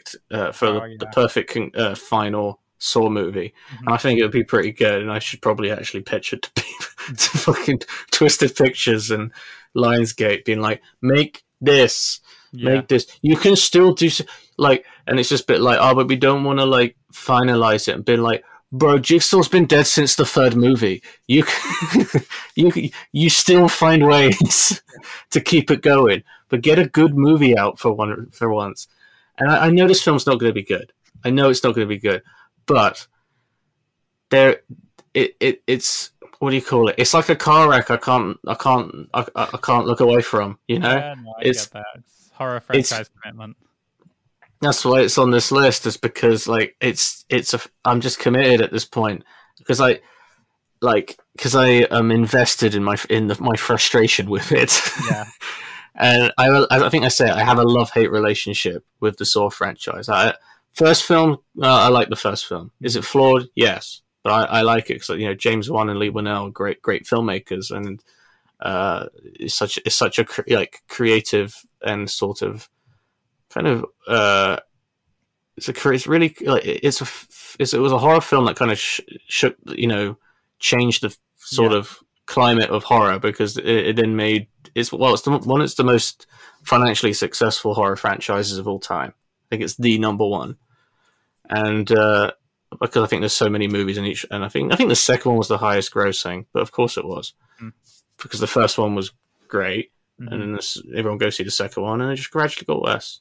final Saw movie, and I think it would be pretty good. And I should probably actually pitch it to people, to fucking Twisted Pictures and Lionsgate, being like, make this. You can still do and it's just a bit like, but we don't want to finalize it, and being like, bro, Jigsaw's been dead since the third movie. You you still find ways to keep it going, but get a good movie out for once. And I know this film's not going to be good. I know it's not going to be good, but it's what do you call it? It's like a car wreck. I can't look away from. You know, yeah, no, I get that. It's horror franchise commitment. That's why it's on this list. Is because like I'm just committed at this point because I am invested in my frustration with it. Yeah. And I think I say I have a love-hate relationship with the Saw franchise. First film, I like the first film. Is it flawed? Yes, but I like it because James Wan and Lee Winnell are great filmmakers, and it's such a creative and sort of kind of it's really like it was a horror film that kind of shook changed the sort of climate of horror because it then made it's the most financially successful horror franchises of all time. I think it's the number one, and because I think there's so many movies in each, and I think the second one was the highest grossing, but of course it was because the first one was great, and then everyone goes see the second one, and it just gradually got worse.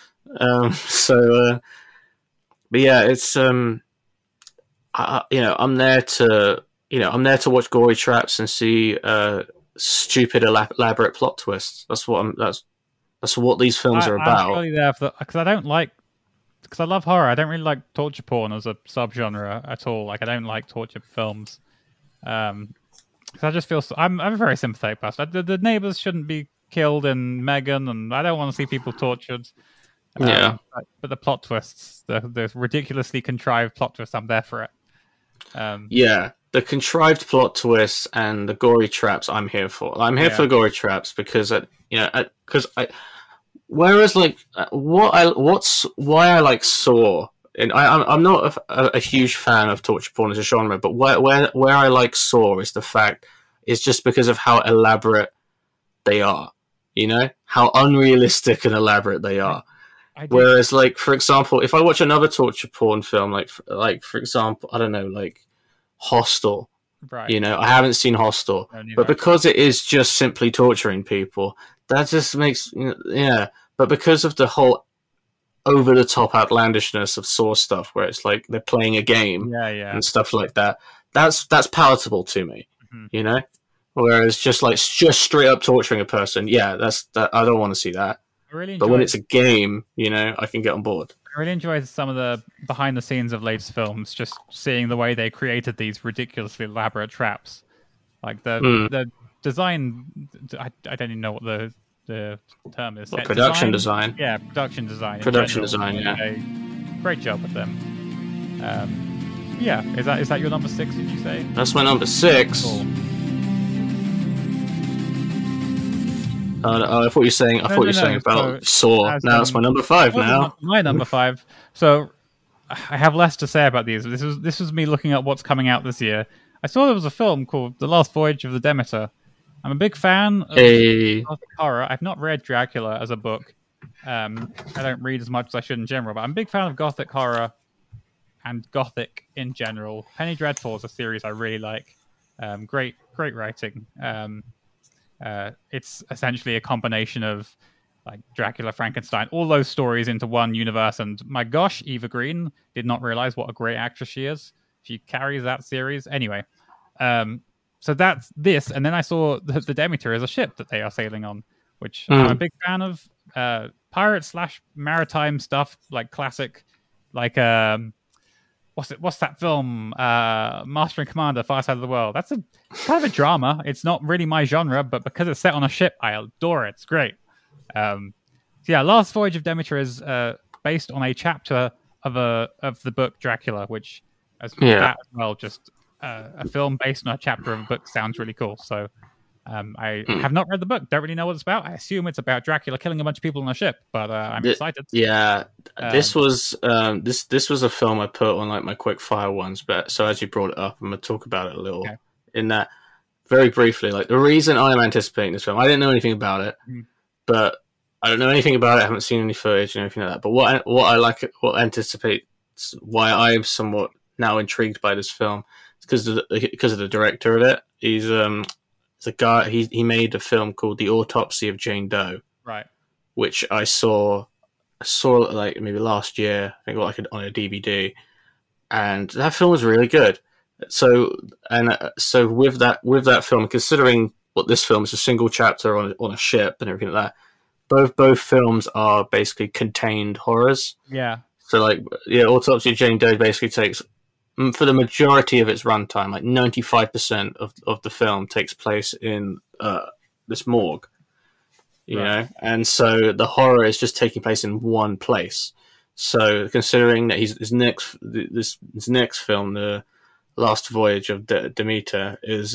But yeah, it's I'm there to watch gory traps and see stupid elaborate plot twists. That's what these films are about. I'm really there because I love horror. I don't really like torture porn as a subgenre at all. Like I don't like torture films. Because I just feel I'm a very sympathetic person. The neighbors shouldn't be killed in Megan, and I don't want to see people tortured. But the plot twists, the ridiculously contrived plot twists, I'm there for it. The contrived plot twists and the gory traps, I'm here for. I'm here for the gory traps because whereas like why I like Saw, and I'm not a huge fan of torture porn as a genre, but where I like Saw is the fact is just because of how elaborate they are. How unrealistic and elaborate they are. Whereas, like, for example, if I watch another torture porn film, like for example, I don't know, like Hostel, right? I haven't seen Hostel, but because it is just simply torturing people, that just makes But because of the whole over-the-top outlandishness of Saw stuff, where it's like they're playing a game, and stuff like that, that's palatable to me, Whereas just straight up torturing a person, that I don't want to see that. But when it's a game, I can get on board. I really enjoyed some of the behind the scenes of latest films, just seeing the way they created these ridiculously elaborate traps. Like the design, I don't even know what the term is. Well, production design. Yeah, production design. Production design, Great job with them. Is that your number 6, did you say? That's my number 6. Cool. I thought you were saying. About Saw. Now it's my number 5. Now my number 5. So I have less to say about these. This was me looking at what's coming out this year. I saw there was a film called The Last Voyage of the Demeter. I'm a big fan of Gothic horror. I've not read Dracula as a book. I don't read as much as I should in general, but I'm a big fan of Gothic horror and Gothic in general. Penny Dreadful is a series I really like. Great writing. It's essentially a combination of like Dracula, Frankenstein, all those stories into one universe. And my gosh, Eva Green, did not realize what a great actress she is. She carries that series. Anyway, so that's this. And then I saw the Demeter as a ship that they are sailing on, which I'm a big fan of. Pirate / maritime stuff, like classic, like what's that film? Master and Commander, Far Side of the World. That's a kind of a drama. It's not really my genre, but because it's set on a ship, I adore it. It's great. Last Voyage of Demeter is based on a chapter of the book Dracula, which that as well, just a film based on a chapter of a book sounds really cool. So I have not read the book. Don't really know what it's about. I assume it's about Dracula killing a bunch of people on a ship, but I'm excited. Yeah, this was a film I put on like my quick fire ones. But so as you brought it up, I'm gonna talk about it a little. Okay. In that, very briefly, like the reason I'm anticipating this film, I didn't know anything about it, but I don't know anything about it. I haven't seen any footage and anything like that. But what anticipates why I'm somewhat now intrigued by this film. It's because of the director of it. He's a guy. He made a film called The Autopsy of Jane Doe, Right. which I saw like maybe last year. I think on a DVD, and that film was really good. So with that film, considering what this film is, a single chapter on a ship and everything like that, both films are basically contained horrors. Yeah. So like, yeah, Autopsy of Jane Doe basically takes, for the majority of its runtime, like 95% of the film takes place in this morgue. You know, and so the horror is just taking place in one place. So considering that his next film, The Last Voyage of Demeter, is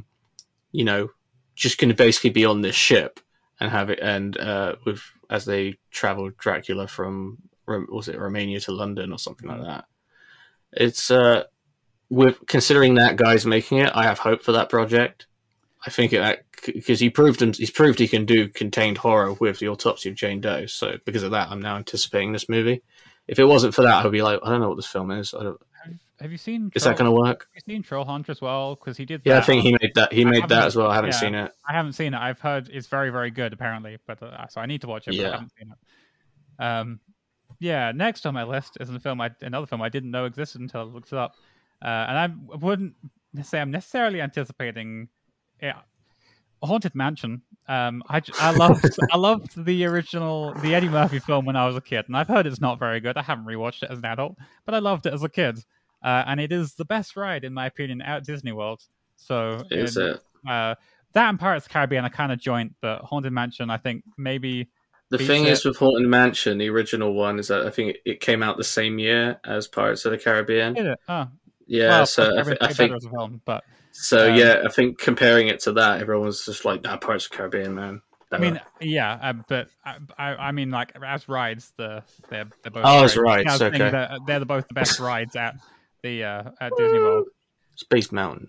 just going to basically be on this ship and have it, and with as they travel Dracula from, was it Romania to London or something like that. It's with considering that guy's making it, I have hope for that project. I think because he's proved he can do contained horror with The Autopsy of Jane Doe. So because of that, I'm now anticipating this movie. If it wasn't for that, I'd be like, I don't know what this film is. Have you seen? Is that going to work? Have you seen Troll Hunter as well? Because he did. Yeah, I think he made that. He made that as well. I haven't seen it. I haven't seen it. I've heard it's very, very good apparently, but so I need to watch it. But I haven't seen it. Yeah. Next on my list is another film I didn't know existed until I looked it up, and I wouldn't say I'm necessarily anticipating. Yeah, Haunted Mansion. I loved the original, the Eddie Murphy film when I was a kid, and I've heard it's not very good. I haven't rewatched it as an adult, but I loved it as a kid, and it is the best ride in my opinion at Disney World. So is it? That and Pirates of the Caribbean are kind of joint, but Haunted Mansion, I think maybe. The thing is with Haunted Mansion, the original one, is that I think it came out the same year as Pirates of the Caribbean. Did it? Oh. Yeah, well, so I think as a film, but. So yeah, I think comparing it to that, everyone's just like, "Nah, Pirates of the Caribbean, man." I mean, yeah, but I mean, like as rides, they're both. Oh, as rides, okay. They're both the best rides at the at Disney World. Space Mountain.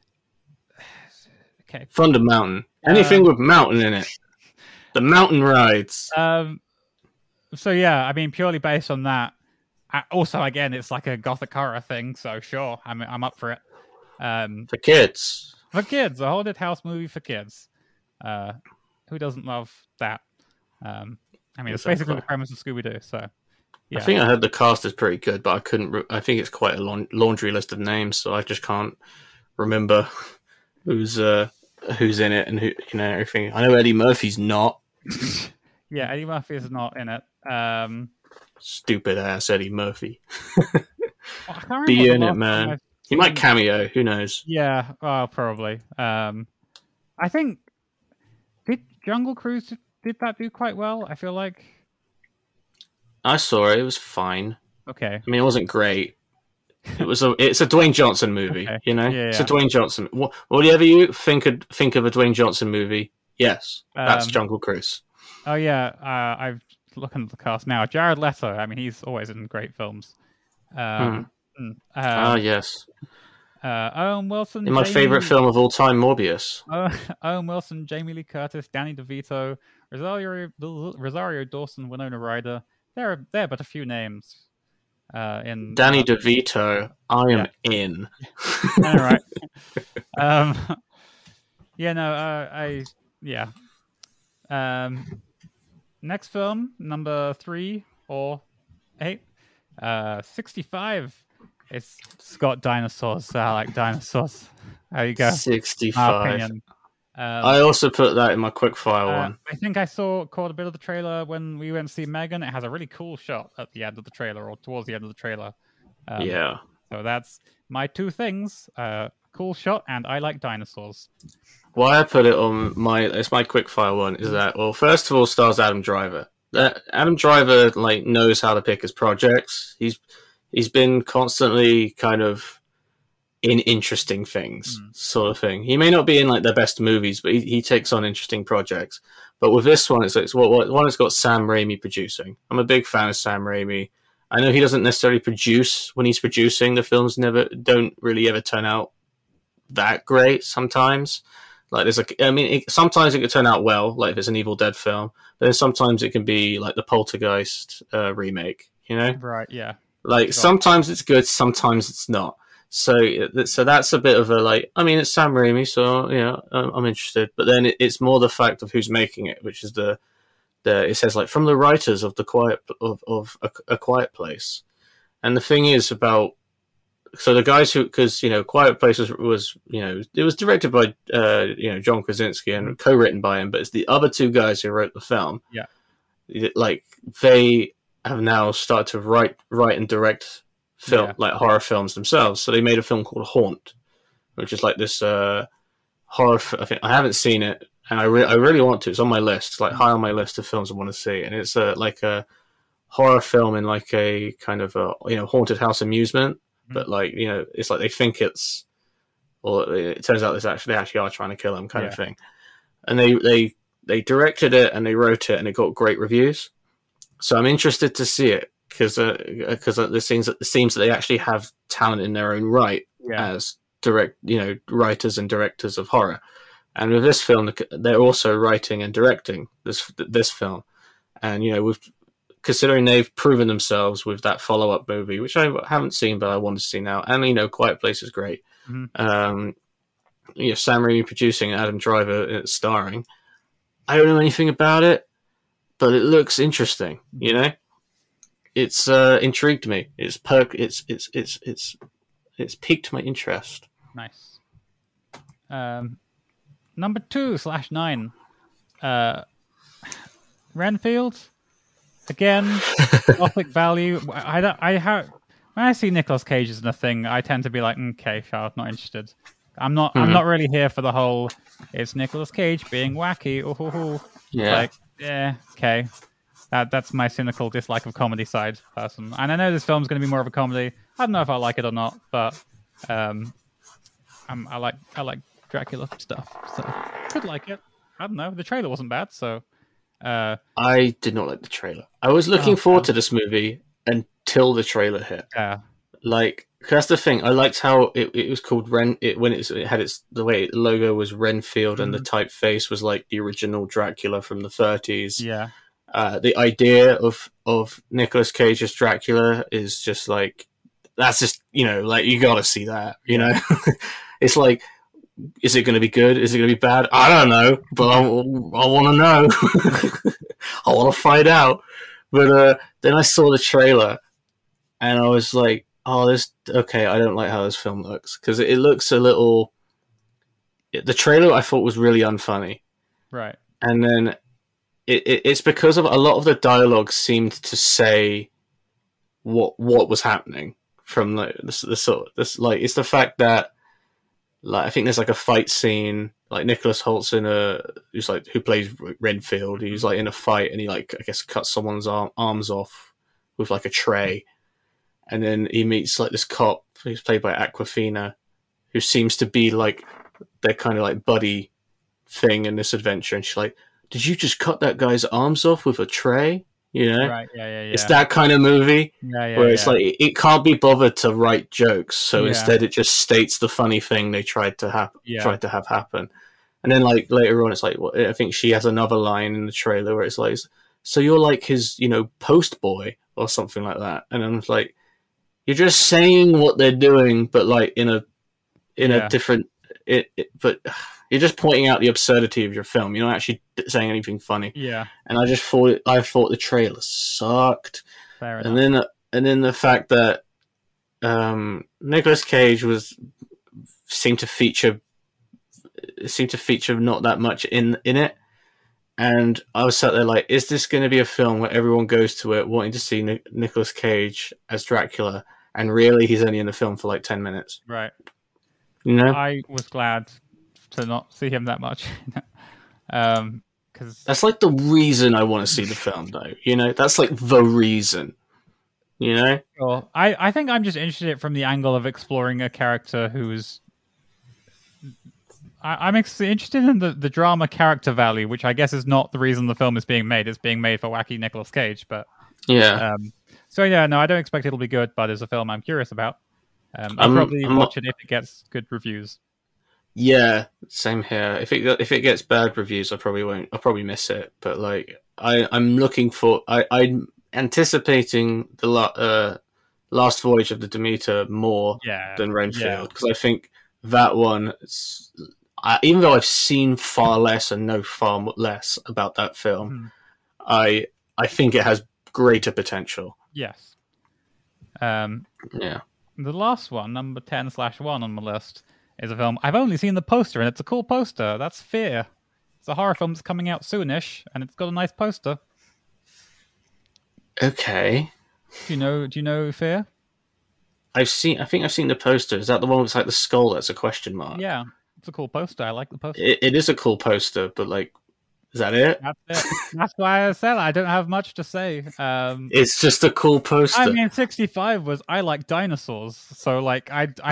Okay. Thunder Mountain. Anything with mountain in it. The mountain rides. So yeah, I mean, purely based on that. Also, again, it's like a gothic horror thing, so sure, I'm up for it. For kids, a haunted house movie for kids. Who doesn't love that? I mean, it's basically the premise of Scooby-Doo. So, yeah. I think I heard the cast is pretty good, but I couldn't. I think it's quite a laundry list of names, so I just can't remember who's in it and who everything. I know Eddie Murphy's not. Yeah, Eddie Murphy is not in it. Stupid ass Eddie Murphy. Be in it, man. He might cameo. Who knows? Yeah, probably. I think did Jungle Cruise did that do quite well? I feel like I saw it. It was fine. Okay. I mean, it wasn't great. It's a Dwayne Johnson movie. Okay. It's a Dwayne Johnson. Whatever you think of a Dwayne Johnson movie, yes, that's Jungle Cruise. Oh yeah, I've looking at the cast now. Jared Leto. I mean, he's always in great films. Yes. Owen Wilson. In my favorite film of all time, Morbius. Owen Wilson, Jamie Lee Curtis, Danny DeVito, Rosario Dawson, Winona Ryder. There are but a few names. In Danny DeVito, I am in. All right. Next film, number 3 or 8, 65. It's got dinosaurs, so I like dinosaurs. There you go. 65. I also put that in my quickfire one. I think I caught a bit of the trailer when we went to see Megan. It has a really cool shot at the end of the trailer, or towards the end of the trailer. Yeah. So that's my two things: cool shot and I like dinosaurs. Why I put it on my quickfire one is that, well, first of all, stars Adam Driver. Adam Driver knows how to pick his projects. He's been constantly kind of in interesting things, sort of thing. He may not be in the best movies, but he takes on interesting projects. But with this one, it's one that's got Sam Raimi producing. I'm a big fan of Sam Raimi. I know he doesn't necessarily produce when he's producing. The films don't really ever turn out that great sometimes. Sometimes it could turn out well, like if it's an Evil Dead film. But then sometimes it can be like the Poltergeist remake, Right, yeah. Like sometimes it's good, sometimes it's not. So that's a bit of a like. I mean, it's Sam Raimi, so I'm interested. But then it's more the fact of who's making it, which is it says like from the writers of A Quiet Place, and the thing is about so the guys who because Quiet Place was it was directed by John Krasinski and co-written by him, but it's the other two guys who wrote the film. Yeah, like they have now started to write and direct film like horror films themselves. So they made a film called Haunt, which is like this horror. I think I haven't seen it, and I really want to. It's on my list. It's like high on my list of films I want to see, and it's like a horror film in like a kind of a haunted house amusement, but like it's like they think it's, or it turns out they actually are trying to kill him kind of thing, and they directed it and they wrote it and it got great reviews. So I'm interested to see it because it seems that they actually have talent in their own right as writers and directors of horror. And with this film, they're also writing and directing this film. And considering they've proven themselves with that follow-up movie, which I haven't seen but I want to see now, and Quiet Place is great. Sam Raimi producing, Adam Driver starring. I don't know anything about it, but it looks interesting. It's intrigued me. It's piqued my interest. Nice. Number 2/9. Renfield. Again, Gothic value. When I see Nicolas Cage as a thing, I tend to be like, okay, sure, not interested. I'm not really here for the whole. It's Nicolas Cage being wacky. Like, okay. That's my cynical dislike of comedy side person. And I know this film's going to be more of a comedy. I don't know if I like it or not, but I like Dracula stuff, so could like it. I don't know. The trailer wasn't bad, so. I did not like the trailer. I was looking forward to this movie until the trailer hit. Yeah. Like, that's the thing. I liked how it was called the way the logo was Renfield and the typeface was like the original Dracula from the 30s. Yeah. The idea of Nicolas Cage as Dracula is just like, that's just, like you gotta see that, It's like, is it going to be good? Is it going to be bad? I don't know, but I want to know. I want to find out. But then I saw the trailer, and I was like, "Oh, okay." I don't like how this film looks because it looks a little. The trailer I thought was really unfunny, right? And then it's because of a lot of the dialogue seemed to say what was happening from it's the fact that. Like I think there's like a fight scene, like Nicholas Holt's who plays Renfield. He's like in a fight and he I guess cuts someone's arms off with like a tray, and then he meets like this cop who's played by Awkwafina, who seems to be like their kind of like buddy thing in this adventure. And she's like, "Did you just cut that guy's arms off with a tray?" Right? Yeah. It's that kind of movie where it's like it can't be bothered to write jokes, so instead it just states the funny thing they tried to have happen. And then like later on, it's like I think she has another line in the trailer where it's like, "So you're like his post boy or something like that," and I'm like, you're just saying what they're doing, but like in a different but you're just pointing out the absurdity of your film. You're not actually saying anything funny. Yeah. And I thought the trailer sucked. Fair enough. And then the fact that Nicolas Cage seemed to feature not that much in it. And I was sat there like, is this going to be a film where everyone goes to it wanting to see Nicolas Cage as Dracula, and really he's only in the film for like 10 minutes? Right. I was glad to not see him that much. Because that's like the reason I want to see the film, though. That's like the reason. Well, I think I'm just interested in it from the angle of exploring a character who's. I'm interested in the drama character value, which I guess is not the reason the film is being made. It's being made for wacky Nicolas Cage, but yeah. So no, I don't expect it'll be good, but it's a film I'm curious about. I'll probably watch it if it gets good reviews. Yeah, same here. If it gets bad reviews, I probably won't. I'll probably miss it. But like, I'm looking for. I'm anticipating Last Voyage of the Demeter more Yeah, than yeah. Renfield, because I think that one, even though I've seen far less and know far less about that film, Mhm. I think it has greater potential. Yes. Um, Yeah. the last one, number 10/1 on the list, is a film I've only seen the poster, and it's a cool poster. That's Fear. It's a horror film that's coming out soonish, and it's got a nice poster. Okay. Do you know Fear? I think I've seen the poster. Is that the one with like the skull that's a question mark? Yeah, it's a cool poster. I like the poster. It is a cool poster, but like, is that it? That's it. That's why I said I don't have much to say. It's just a cool I poster. mean, 65 was I like dinosaurs, so like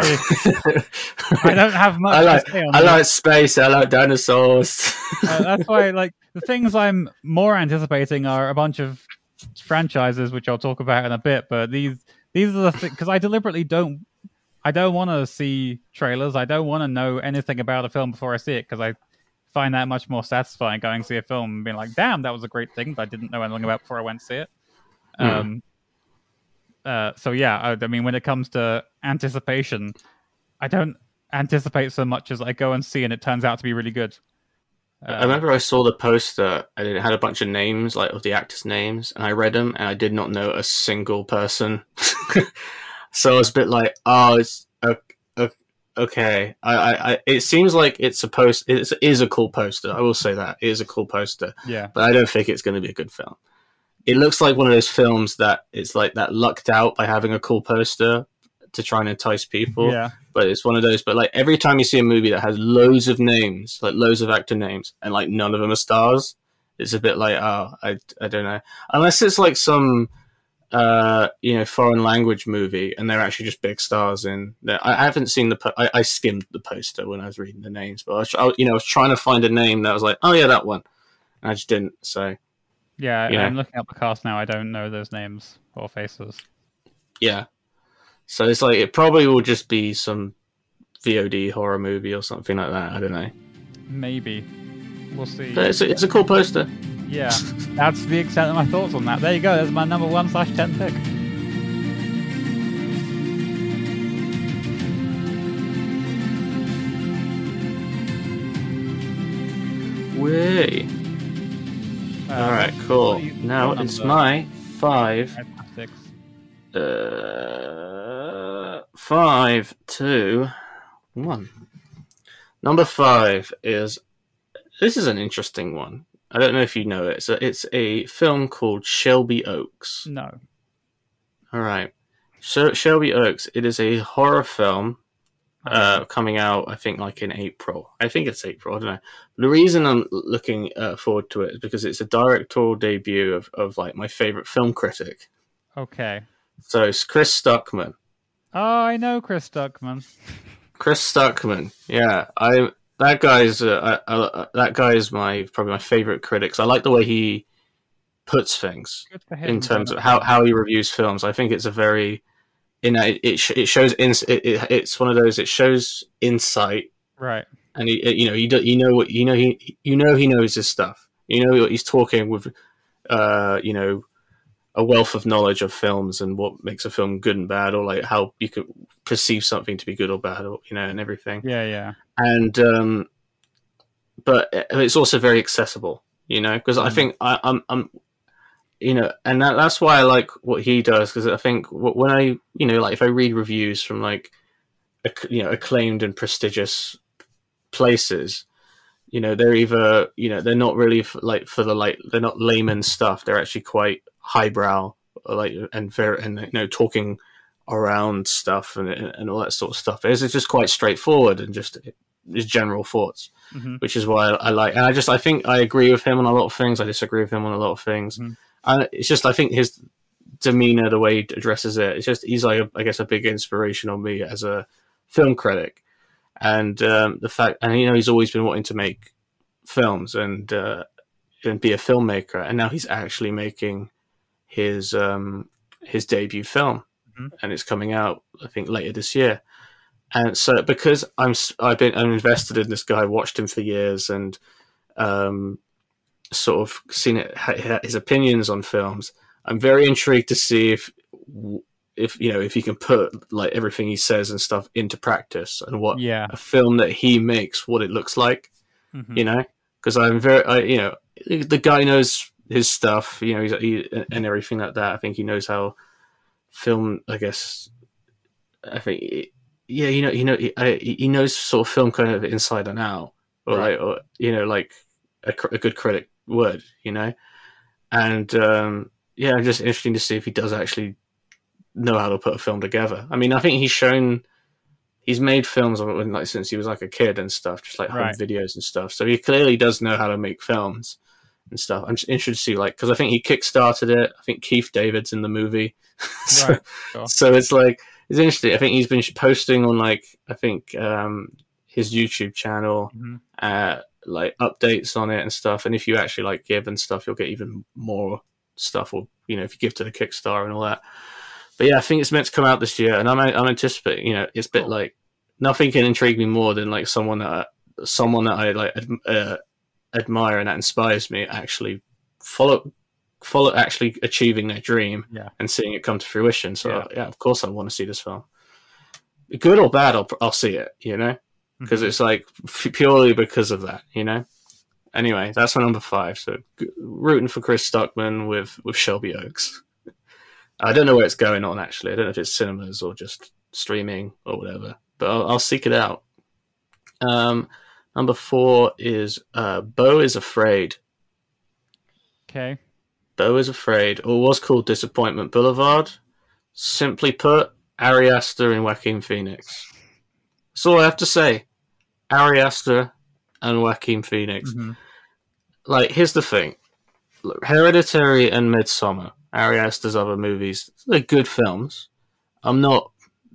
I don't have much to say on I this. like space. I like dinosaurs. That's why, like, the things I'm more anticipating are a bunch of franchises, which I'll talk about in a bit. But these are the things because I don't want to see trailers. I don't want to know anything about a film before I see it because I find that much more satisfying going to see a film and being like, "Damn, that was a great thing," but I didn't know anything about before I went to see it. Um, so yeah, I mean, when it comes to anticipation, I don't anticipate so much as I go and see, and it turns out to be really good. I remember I saw the poster and it had a bunch of names, like of the actors' names, and I read them and I did not know a single person. So I was a bit like, oh, it's okay. It seems like it's supposed. It is a cool poster. I will say that it is a cool poster, Yeah, but I don't think it's going to be a good film. It looks like one of those films that it's like that lucked out by having a cool poster to try and entice people. yeah, But it's one of those. But like every time you see a movie that has loads of names, like loads of actor names, and like none of them are stars, it's a bit like, oh, I don't know. Unless it's like some foreign language movie and they're actually just big stars in there. I haven't seen I skimmed the poster when I was reading the names, but I was trying to find a name that was like, oh yeah, that one, and I just didn't. So yeah. yeah, I'm looking up the cast now. I don't know those names or faces. yeah. So it's like it probably will just be some VOD horror movie or something like that. I don't know. Maybe we'll see. But it's a cool poster. Yeah, that's the extent of my thoughts on that. There you go. There's my number 1/10 pick. Way. All right, cool. Now it's my 5. 5, 2, 1. Number 5 is. This is an interesting one. I don't know if you know it. So it's a film called Shelby Oaks. No. All right. So Shelby Oaks. It is a horror film coming out, I think, like in April. I think it's April. I don't know. The reason I'm looking forward to it is because it's a directorial debut of like my favorite film critic. Okay. So it's Chris Stuckman. Oh, I know Chris Stuckman. Chris Stuckman. Yeah, that guy's probably my favorite critic. I like the way he puts things in terms of how he reviews films. I think it's a very it shows it's one of those, it shows insight, right? And he knows his stuff. You know what he's talking with, a wealth of knowledge of films and what makes a film good and bad, or like how you could perceive something to be good or bad, or and everything. Yeah. And but it's also very accessible, because I think I'm and that's why I like what he does, because I think when I like if I read reviews from like acclaimed and prestigious places, they're either they're not really they're not layman stuff. They're actually quite highbrow, and talking around stuff and all that sort of stuff. It's just quite straightforward and just his general thoughts, which is why I like. And I think I agree with him on a lot of things. I disagree with him on a lot of things. And it's just I think his demeanor, the way he addresses it, it's just he's like I guess a big inspiration on me as a film critic. And the fact, and he's always been wanting to make films and be a filmmaker, and now he's actually making his debut film, and it's coming out I think later this year. And so because I'm invested in this guy, watched him for years, and sort of seen his opinions on films, I'm very intrigued to see if he can put like everything he says and stuff into practice, and what Yeah. a film that he makes, what it looks like, Mm-hmm. because the guy knows his stuff, and everything like that. I think he knows how film, I guess. I think, yeah, he knows sort of film kind of inside and out, or Right. like a good critic would, and yeah, just interesting to see if he does actually know how to put a film together. I mean, I think he's made films like since he was like a kid and stuff, just like home Right. videos and stuff. So he clearly does know how to make films and stuff. I'm just interested to see, like, because I think he kickstarted it. I think Keith David's in the movie, so, Right. Sure. so it's like it's interesting. I think he's been posting on like his YouTube channel, Mm-hmm. like updates on it and stuff. And if you actually like give and stuff, you'll get even more stuff. Or if you give to the Kickstarter and all that. But yeah, I think it's meant to come out this year, and I'm anticipating. It's a bit like nothing can intrigue me more than like someone that I like admire and that inspires me actually follow actually achieving their dream Yeah. and seeing it come to fruition. So Yeah. of course I want to see this film, good or bad. I'll see it, because Mm-hmm. it's like purely because of that, Anyway, that's my number 5. So rooting for Chris Stuckman with Shelby Oaks. I don't know where it's going on, actually. I don't know if it's cinemas or just streaming or whatever, but I'll seek it out. Number 4 is Beau is Afraid. Okay. Beau is Afraid, or was called Disappointment Boulevard. Simply put, Ari Aster and Joaquin Phoenix. That's all I have to say. Ari Aster and Joaquin Phoenix. Mm-hmm. Like, here's the thing. Look, Hereditary and Midsommar, Ari Aster's other movies, they're good films. I'm not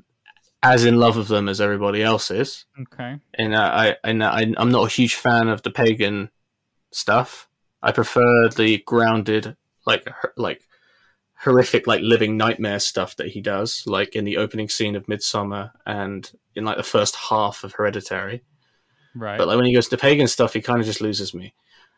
as in love with them as everybody else is. Okay. And I'm not a huge fan of the pagan stuff. I prefer the grounded, like horrific, like living nightmare stuff that he does, like in the opening scene of Midsommar and in like the first half of Hereditary. Right. But like when he goes to pagan stuff, he kind of just loses me.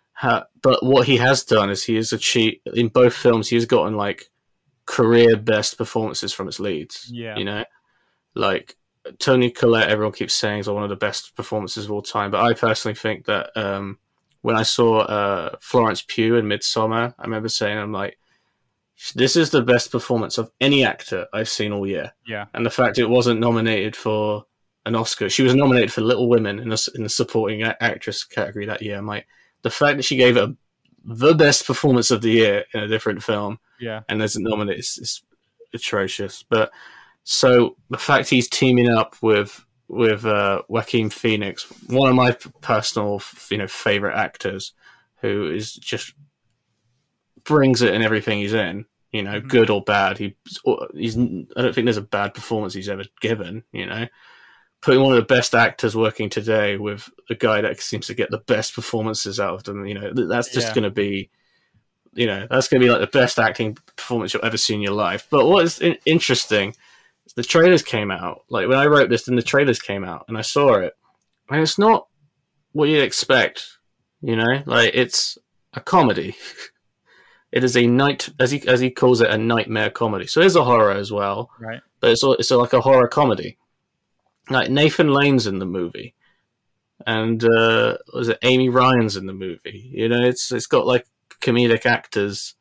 But what he has done is he has achieved in both films. He has gotten like career best performances from its leads. Yeah. Like Toni Collette, everyone keeps saying is one of the best performances of all time. But I personally think that when I saw Florence Pugh in Midsommar, I remember saying, I'm like, this is the best performance of any actor I've seen all year. Yeah. And the fact it wasn't nominated for an Oscar, she was nominated for Little Women in the supporting actress category that year. I'm like, the fact that she gave it the best performance of the year in a different film, Yeah. and isn't nominated is atrocious. But so the fact he's teaming up with Joaquin Phoenix, one of my personal favorite actors, who is just brings it in everything he's in. Mm-hmm. Good or bad, he's. I don't think there's a bad performance he's ever given. Putting one of the best actors working today with a guy that seems to get the best performances out of them, that's just going to be, that's going to be like the best acting performance you'll ever see in your life. But what is interesting is the trailers came out. Like when I wrote this, then the trailers came out, and I saw it, and it's not what you'd expect. Like it's a comedy. It is as he calls it, a nightmare comedy. So there's a horror as well, Right. but it's like a horror comedy. Like Nathan Lane's in the movie, and was it Amy Ryan's in the movie? It's got like comedic actors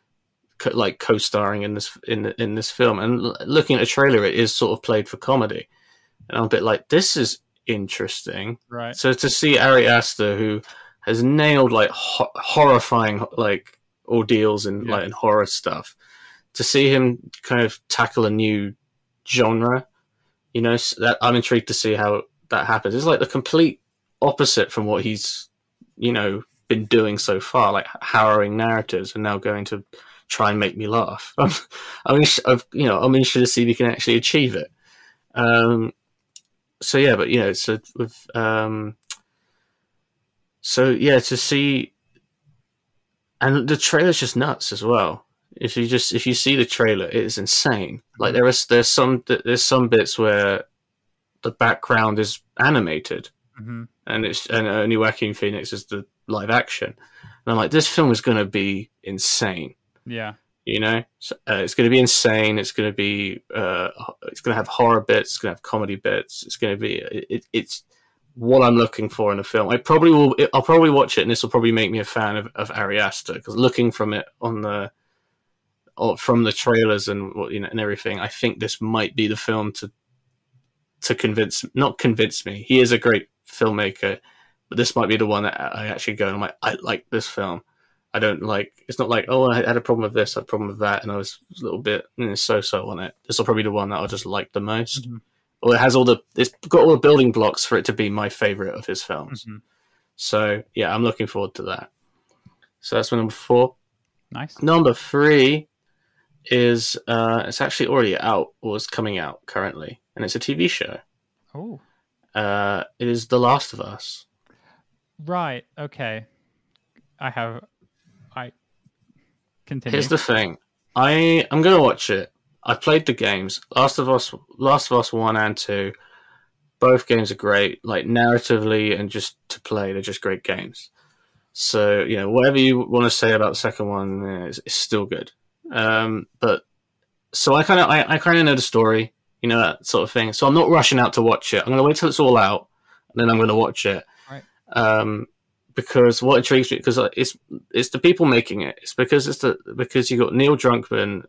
like co-starring in this film. And looking at the trailer, it is sort of played for comedy, and I'm a bit like, this is interesting. Right. So to see Ari Aster, who has nailed like horrifying like ordeals and like in horror stuff, to see him kind of tackle a new genre. That I'm intrigued to see how that happens. It's like the complete opposite from what he's, been doing so far, like harrowing narratives, and now going to try and make me laugh. I'm interested to see if he can actually achieve it. So yeah, but so with to see, and the trailer's just nuts as well. If you see the trailer, it is insane. Like there's some bits where the background is animated, Mm-hmm. and only Joaquin Phoenix is the live action. And I'm like, this film is going to be insane. Yeah. You know, so, it's going to be insane. It's going to be it's going to have horror bits. It's going to have comedy bits. It's going to be it's what I'm looking for in a film. I probably will. I'll probably watch it, and this will probably make me a fan of Ari Aster, because looking from it on the or from the trailers and and everything, I think this might be the film to not convince me. He is a great filmmaker, but this might be the one that I actually go and I'm like, I like this film. I don't like. It's not like, oh, I had a problem with this, I had a problem with that, and I was a little bit so on it. This will probably be the one that I'll just like the most. Mm-hmm. Or it's got all the building blocks for it to be my favorite of his films. Mm-hmm. So yeah, I'm looking forward to that. So that's my number 4. Nice. Number 3 is it's actually already out, or is coming out currently, and it's a TV show. Oh. It is The Last of Us. Right. Okay. I continue. Here's the thing. I'm gonna watch it. I've played the games. Last of Us 1 and 2. Both games are great. Like, narratively and just to play, they're just great games. So, whatever you want to say about the second one is still good. But so I kind of know the story, that sort of thing. So I'm not rushing out to watch it. I'm gonna wait till it's all out, and then I'm gonna watch it. Right. Because what intrigues me, because it's the people making it. It's because you got Neil Druckmann,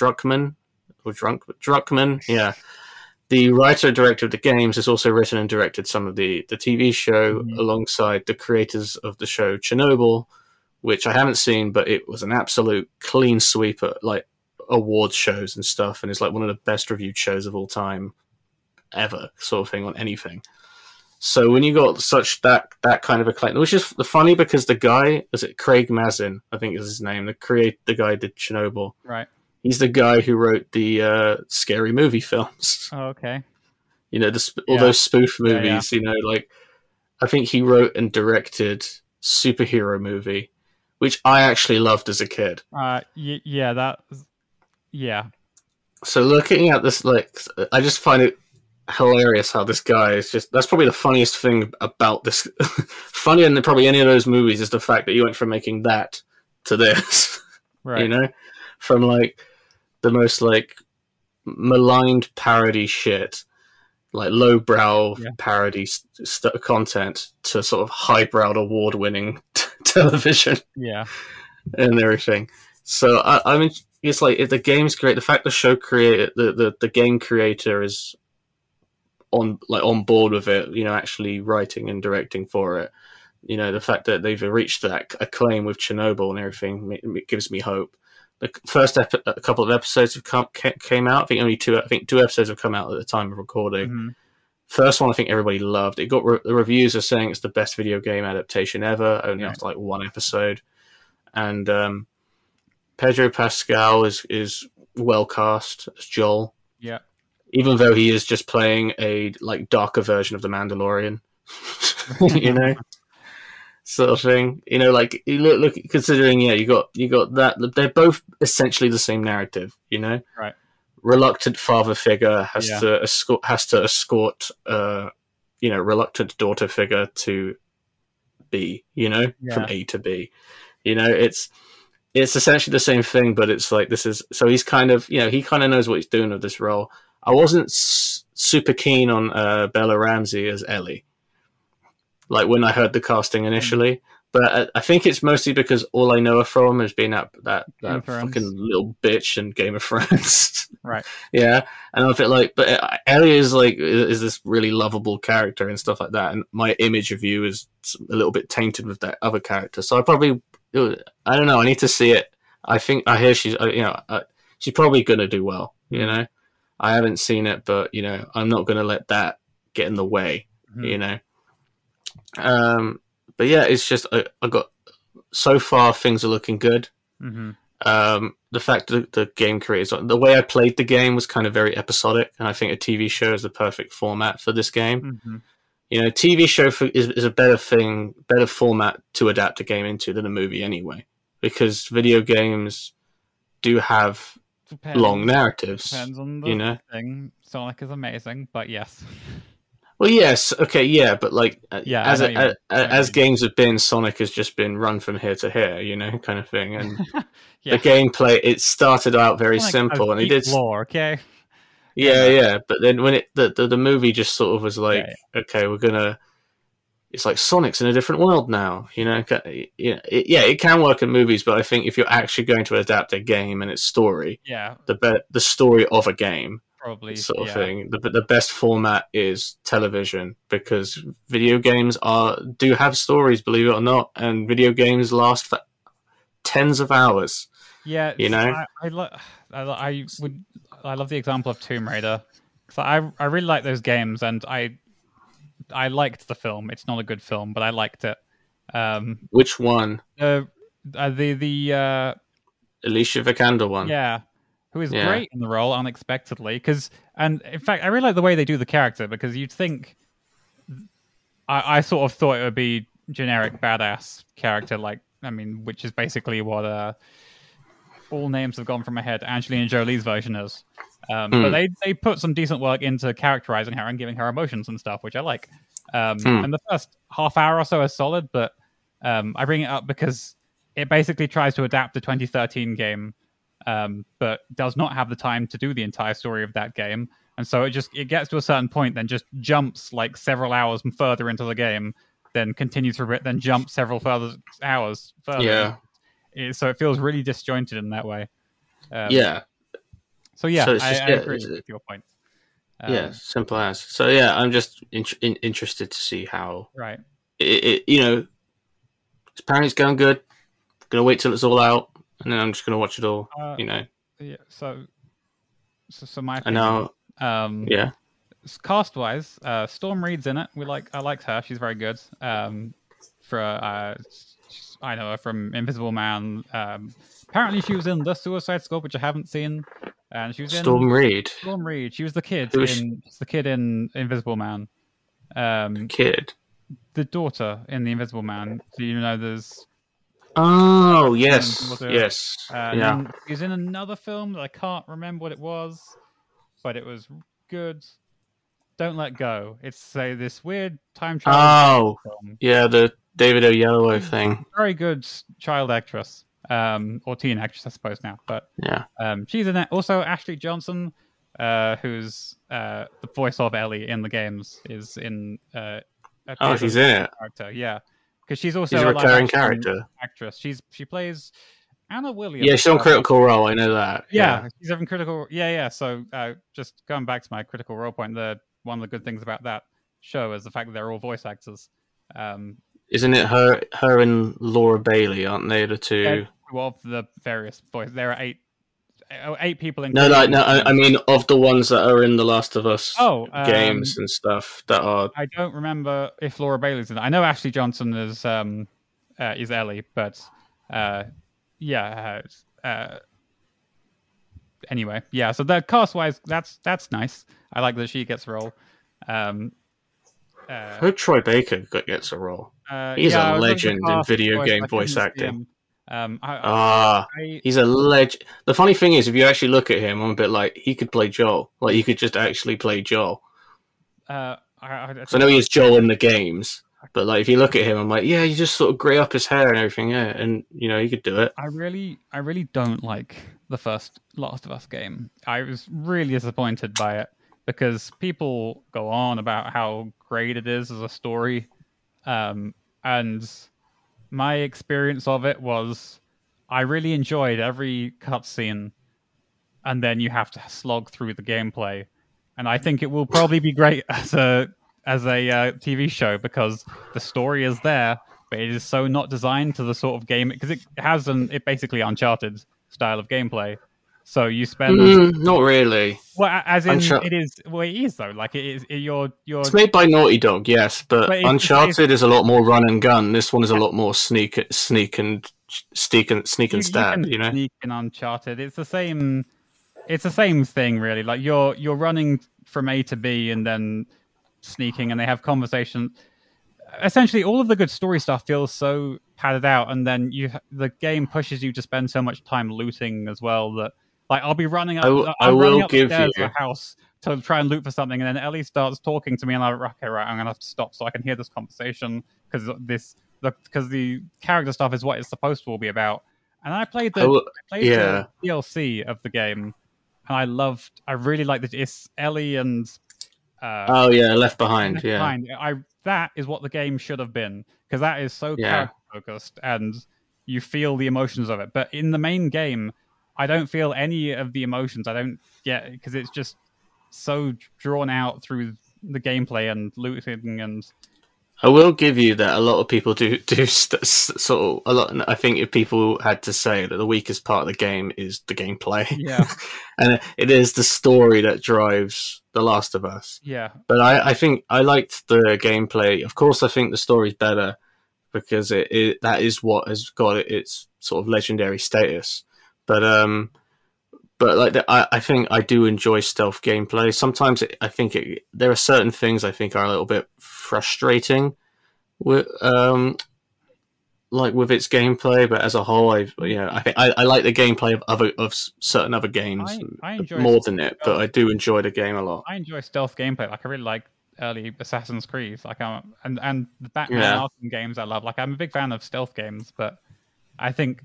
Druckmann, yeah. The writer and director of the games has also written and directed some of the TV show, alongside the creators of the show Chernobyl, which I haven't seen, but it was an absolute clean sweep at like awards shows and stuff, and it's like one of the best reviewed shows of all time ever, sort of thing, on anything. So when you got such that kind of acclaim, which is funny because the guy, is it Craig Mazin, I think is his name, the guy did Chernobyl. Right. He's the guy who wrote the Scary Movie films. Oh, okay. All those spoof movies. Yeah. Like, I think he wrote and directed Superhero Movie, which I actually loved as a kid. Yeah. So looking at this, like, I just find it hilarious how this guy is that's probably the funniest thing about this. Funnier than probably any of those movies is the fact that you went from making that to this. Right. From like the most like maligned parody shit, like lowbrow parody content, to sort of highbrow award-winning television. Yeah. And everything. So I mean, it's like, if the game's great, the fact the show creator, the game creator is on board with it, actually writing and directing for it. The fact that they've reached that acclaim with Chernobyl and everything, it gives me hope. The first a couple of episodes have came out. I think two episodes have come out at the time of recording. Mm-hmm. First one, I think everybody loved. It got the reviews are saying it's the best video game adaptation ever, only after like one episode. And Pedro Pascal is well cast as Joel. Yeah. Even though he is just playing a like darker version of the Mandalorian, sort of thing. Like, look, considering you got that, they're both essentially the same narrative. Right. Reluctant father figure has to escort reluctant daughter figure to B. From A to B. It's essentially the same thing, but it's like, this is, so he's kind of, he kind of knows what he's doing with this role. I wasn't super keen on Bella Ramsey as Ellie, like when I heard the casting initially, but I think it's mostly because all I know her from has been that fucking little bitch in Game of Thrones. Right. Yeah, and I feel like, but Ellie is this really lovable character and stuff like that, and my image of you is a little bit tainted with that other character. So I don't know. I need to see it. I hear she's she's probably gonna do well. I haven't seen it, but I'm not gonna let that get in the way. Mm-hmm. But yeah, it's just I got, so far things are looking good. Mm-hmm. The fact that the game creators, the way I played the game was kind of very episodic, and I think a TV show is the perfect format for this game. Mm-hmm. TV show is a better format to adapt a game into than a movie anyway, because video games do have long narratives. Depends on the thing. Sonic is amazing, but yes. Well, Well, yes, okay, yeah, but like Yeah, I as know you mean. I know what as you mean. games have been, Sonic has just been run from here to here, kind of thing. And the Yeah, gameplay, it started out very Sonic has simple, and it deep did, lore. Okay. Yeah, yeah, no. yeah. But then when the movie just sort of was Yeah, like, okay, we're gonna, it's like Sonic's in a different world now, yeah, it can work in movies, but I think if you're actually going to adapt a game and its story, yeah, the story of a game probably. sort of Yeah, thing. The best format is television because video games do have stories, believe it or not, and video games last for tens of hours. yeah. You know, I would. I love the example of Tomb Raider because I really like those games, and I liked the film. It's not a good film, but I liked it. Um, which one? the the Alicia Vikander one. yeah, who is Yeah. great in the role unexpectedly. And in fact, I really like the way they do the character because you'd think I sort of thought it would be generic badass character, like I mean, which is basically what all names have gone from my head. Angelina Jolie's version is. But Hmm. they put some decent work into characterizing her and giving her emotions and stuff, which I like. Hmm. And the first half hour or so is solid, but I bring it up because it basically tries to adapt the 2013 game, but does not have the time to do the entire story of that game. And so it gets to a certain point, then just jumps like several hours further into the game, then continues for a bit, then jumps several further hours further. Yeah. So it feels really disjointed in that way. Um, Yeah. so yeah, So it's just I yeah, agree with your point. yeah, simple as. So yeah, I'm just interested to see how Right. apparently it's going good. Gonna wait till it's all out, and then I'm just gonna watch it all. Uh, yeah. So my I opinion. know. Um, Yeah. Cast wise, Storm Reed's in it. I liked her. She's very good. For I know her from Invisible Man. Apparently she was in The Suicide Squad, which I haven't seen, and she was in Storm Reed. Storm Reed. She was the kid Who is she's the kid in Invisible Man. the kid? The daughter in the Invisible Man. So there's Oh and yes, daughter. yes, And yeah. then he was in another film that I can't remember what it was, but it was good. Don't Let Go. It's this weird time travel Oh film. yeah, the David Oyelowo She's a thing. very good child actress, or teen actress, I suppose now. But Yeah. she's in it. Also, Ashley Johnson, who's the voice of Ellie in the games, is in. Oh, Appears she's as a in it. character, yeah, because she's She's also a a live recurring action character. actress. She plays Anna Williams. Yeah, she's on Critical Role. I know that. Yeah, she's having critical. Yeah. So just going back to my critical role point, one of the good things about that show is the fact that they're all voice actors. Isn't it her and Laura Bailey? Aren't they the two? Of the various voices, there are eight people, No, including. I mean of the ones that are in the Last of Us Oh, games and stuff that are. I don't remember if Laura Bailey's in it. I know Ashley Johnson is Ellie, but yeah. Anyway, yeah. So that cast wise, that's nice. I like that she gets a role. I hope Troy Baker gets a role. He's yeah, a legend in video game I voice couldn't see acting. him. He's a legend. The funny thing is, if you actually look at him, I'm a bit like he could play Joel. Like he could just actually play Joel. I So I know he is Joel in the games, but like if you look at him, I'm like, yeah, you just sort of grey up his hair and everything, yeah, and he could do it. I really don't like the first Last of Us game. I was really disappointed by it because people go on about how great it is as a story, and my experience of it was I really enjoyed every cutscene, and then you have to slog through the gameplay. And I think it will probably be great as a TV show because the story is there, but it is so not designed to the sort of game because it has it basically Uncharted style of gameplay. So you spend Not really. well, as in it is. Well, it is though. Like it is. You're. It's made by Naughty Dog, yes, but Uncharted is a lot more run and gun. This one is a lot more sneak and stab. You can sneak in Uncharted. It's the same. It's the same thing, really. Like you're running from A to B and then sneaking, and they have conversations. Essentially, all of the good story stuff feels so padded out, and then the game pushes you to spend so much time looting as well that Like I'll be running up, I I'm running will up the give stairs you. of the house to try and loot for something, and then Ellie starts talking to me, and I'm like, okay, right, I'm gonna have to stop so I can hear this conversation because the character stuff is what it's supposed to all be about. And I will, I played the yeah. DLC of the game, and I really like that it's Ellie and Oh yeah, Left Behind. Left Yeah, Behind. That is what the game should have been because that is so yeah. character focused and you feel the emotions of it. But in the main game, I don't feel any of the emotions. I don't get because it's just so drawn out through the gameplay and looting and I will give you that a lot of people sort of a lot. I think if people had to say that the weakest part of the game is the gameplay, yeah, and it is the story that drives The Last of Us. yeah, But I think I liked the gameplay. Of course, I think the story's better because that is what has got its sort of legendary status. But like I think I do enjoy stealth gameplay. Sometimes there are certain things I think are a little bit frustrating with like with its gameplay, but as a whole, I think I like the gameplay of certain other games I enjoy more than it, but stealth. I do enjoy the game a lot. I enjoy stealth gameplay. Like I really like early Assassin's Creed. Like and the Batman Yeah. Arkham games I love. Like I'm a big fan of stealth games, but I think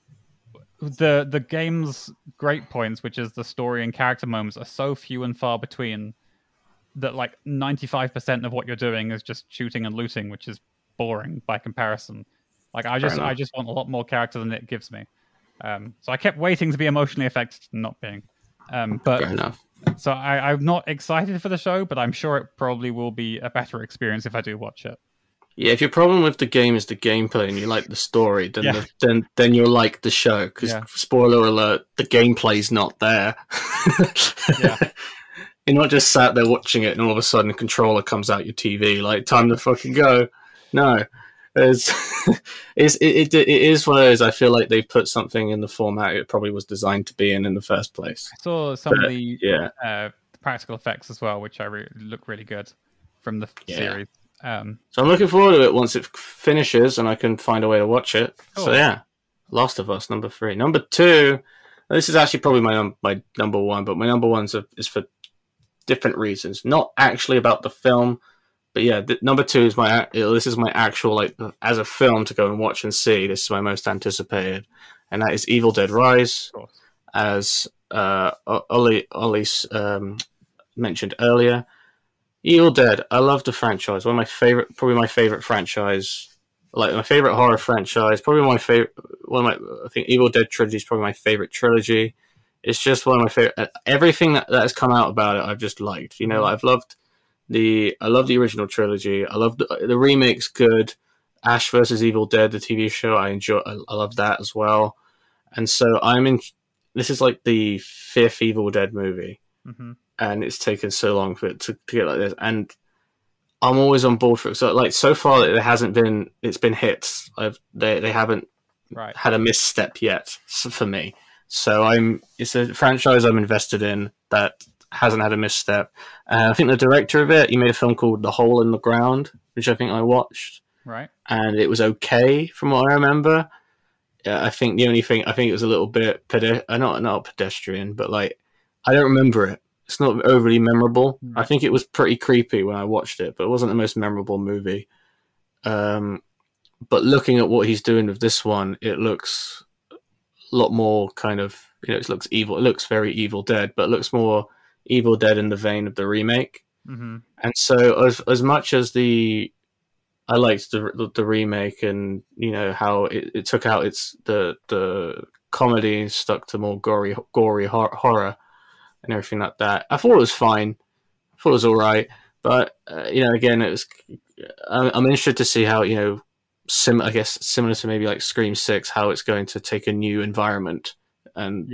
the game's great points, which is the story and character moments, are so few and far between that like 95% of what you're doing is just shooting and looting, which is boring by comparison. Like I just want a lot more character than it gives me. So I kept waiting to be emotionally affected and not being. But Fair enough. so I'm not excited for the show, but I'm sure it probably will be a better experience if I do watch it. Yeah, if your problem with the game is the gameplay and you like the story, then Yeah. then you'll like the show. Because Yeah. spoiler alert, the gameplay's not there. Yeah. You're not just sat there watching it and all of a sudden a controller comes out your TV like time to fucking go. No, it is one of those. I feel like they put something in the format it probably was designed to be in the first place. I saw some of the Yeah. practical effects as well, which look really good from the series. So I'm looking forward to it once it finishes and I can find a way to watch it. Cool. So yeah, Last of Us, number 3. Number 2, this is actually probably my number 1, but my number 1 is for different reasons. Not actually about the film, but yeah, number 2 is this is my actual, like, as a film to go and watch and see. This is my most anticipated, and that is Evil Dead Rise, as Ollie mentioned earlier. Evil Dead, I love the franchise. Probably my favorite franchise, like my favorite horror franchise. Probably my favorite. I think Evil Dead trilogy is probably my favorite trilogy. It's just one of my favorite. Everything that has come out about it, I've just liked. I love the original trilogy. I love the remake's good. Ash versus Evil Dead, the TV show, I enjoy. I love that as well. And so I'm in. This is like the 5th Evil Dead movie. Mm-hmm. And it's taken so long for it to get like this, and I'm always on board for it. So, like, so far, it's been hits. They haven't had a misstep yet for me. So it's a franchise I'm invested in that hasn't had a misstep. I think the director of it, he made a film called The Hole in the Ground, which I think I watched. Right. And it was okay from what I remember. I think the only thing, it was a little bit not pedestrian, but like, I don't remember it. It's not overly memorable. Right. I think it was pretty creepy when I watched it, but it wasn't the most memorable movie. But looking at what he's doing with this one, it looks a lot more kind of, it looks evil. It looks very Evil Dead, but it looks more Evil Dead in the vein of the remake. Mm-hmm. And so as much as I liked the remake and, how it took out the comedy and stuck to more gory horror and everything like that. I thought it was fine. I thought it was all right. But, again, I'm interested to see how, I guess similar to maybe like Scream 6, how it's going to take a new environment and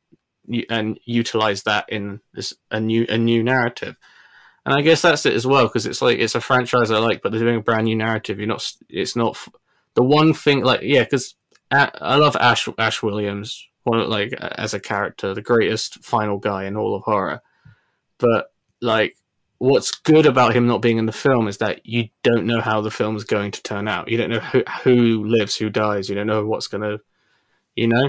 utilize that in a new narrative. And I guess that's it as well, because it's a franchise I like, but they're doing a brand new narrative. It's not the one thing, because I love Ash Williams. Like, as a character, the greatest final guy in all of horror. But like, what's good about him not being in the film is that you don't know how the film is going to turn out. You don't know who lives, who dies. You don't know what's gonna,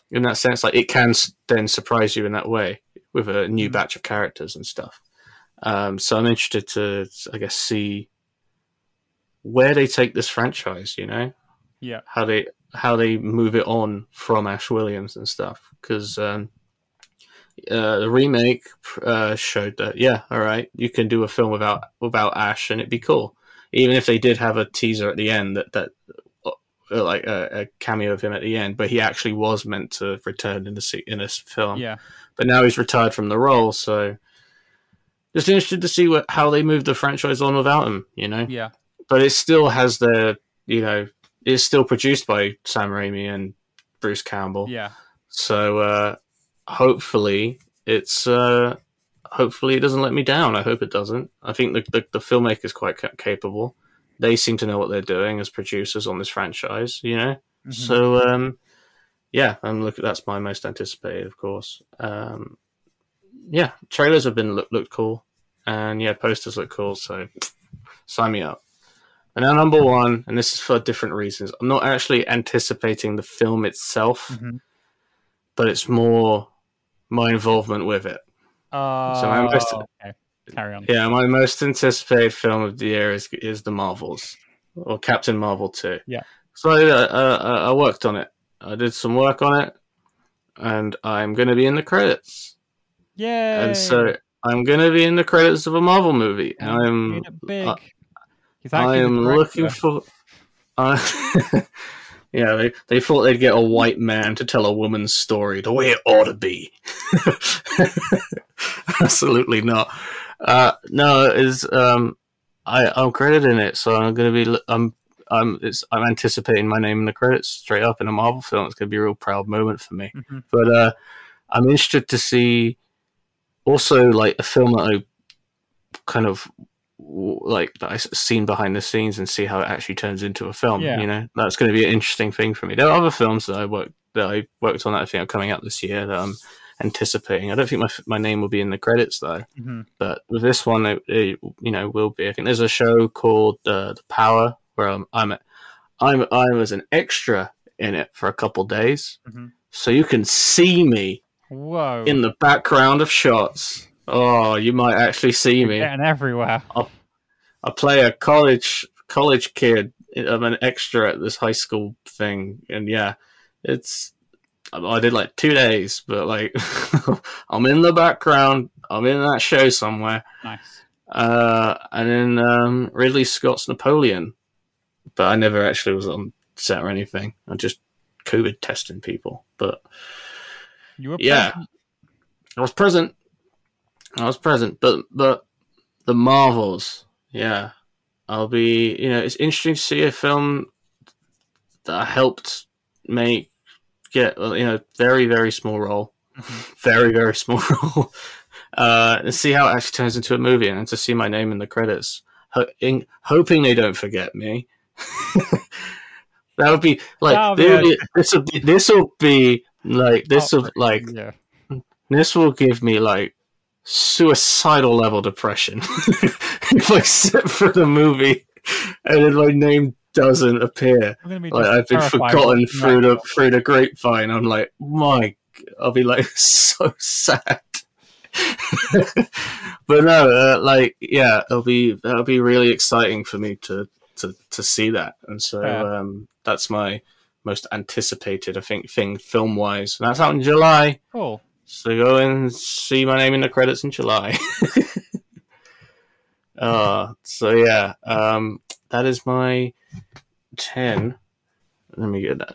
in that sense, like it can then surprise you in that way with a new batch of characters and stuff. So I'm interested to, I guess, see where they take this franchise. You know, Yeah. how they move it on from Ash Williams and stuff, because the remake showed that all right, you can do a film without Ash and it'd be cool, even if they did have a teaser at the end that like a cameo of him at the end, but he actually was meant to return in this film. Yeah. But now he's retired from the role, so just interested to see how they move the franchise on without him. You know. Yeah. But it still has it's still produced by Sam Raimi and Bruce Campbell. Yeah. So hopefully hopefully it doesn't let me down. I hope it doesn't. I think the filmmaker is quite capable. They seem to know what they're doing as producers on this franchise, you know. Mm-hmm. So that's my most anticipated, of course. Trailers have been looked cool, and posters look cool. So sign me up. And now number one, and this is for different reasons. I'm not actually anticipating the film itself, but it's more my involvement with it. Okay. Carry on. Yeah, my most anticipated film of the year is The Marvels, or Captain Marvel 2. Yeah. So I worked on it. I did some work on it, and I'm going to be in the credits. Yay! And so I'm going to be in the credits of a Marvel movie. And I'm big. I am looking for. They thought they'd get a white man to tell a woman's story the way it ought to be. Absolutely not. I'm credited in it, so I'm going to be. I'm anticipating my name in the credits straight up in a Marvel film. It's going to be a real proud moment for me. Mm-hmm. But I'm interested to see also like a film that I kind of like that I've seen behind the scenes and see how it actually turns into a film. Yeah. You know, that's going to be an interesting thing for me. There are other films that I worked on that I think are coming out this year that I'm anticipating. I don't think my name will be in the credits though, but with this one, it will be. I think there's a show called The Power where I'm as an extra in it for a couple days, so you can see me. Whoa! In the background of shots. Oh, you might actually see me. Getting everywhere. I play a college kid. I'm an extra at this high school thing, and I did like 2 days, but like I'm in the background. I'm in that show somewhere. Nice. And then Ridley Scott's Napoleon, but I never actually was on set or anything. I just COVID testing people, but you were present. I was present, but the Marvels, I'll be. It's interesting to see a film that I helped get very, very small role, very, very small role, and see how it actually turns into a movie, and to see my name in the credits, hoping they don't forget me. That would be like this will give me like suicidal level depression if I sit for the movie and then my name doesn't appear. I've been forgotten through the grapevine. I'm like, I'll be like so sad. But no, that'll be really exciting for me to see that, and so that's my most anticipated, I think, thing film wise. That's out in July. Cool. So go and see my name in the credits in July. That is my 10. Let me get that.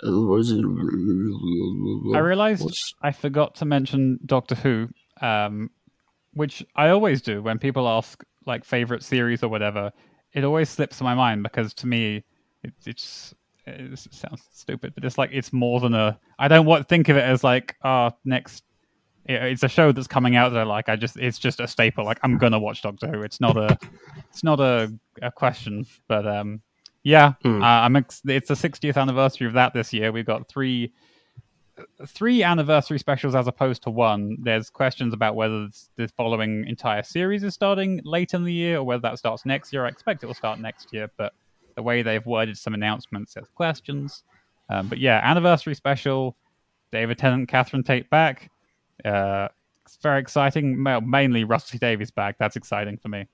I realized I forgot to mention Doctor Who, which I always do when people ask like favorite series or whatever. It always slips my mind because to me, it sounds stupid, but it's more than I don't think of it as like next. It's a show that's coming out that it's just a staple. Like I'm gonna watch Doctor Who. It's not a question, but it's the 60th anniversary of that this year. We've got three anniversary specials as opposed to one. There's questions about whether the following entire series is starting late in the year or whether that starts next year. I expect it will start next year, but the way they've worded some announcements, there's questions. But anniversary special. David Tennant, Catherine Tate back. It's very exciting. Mainly Rusty Davies back. That's exciting for me.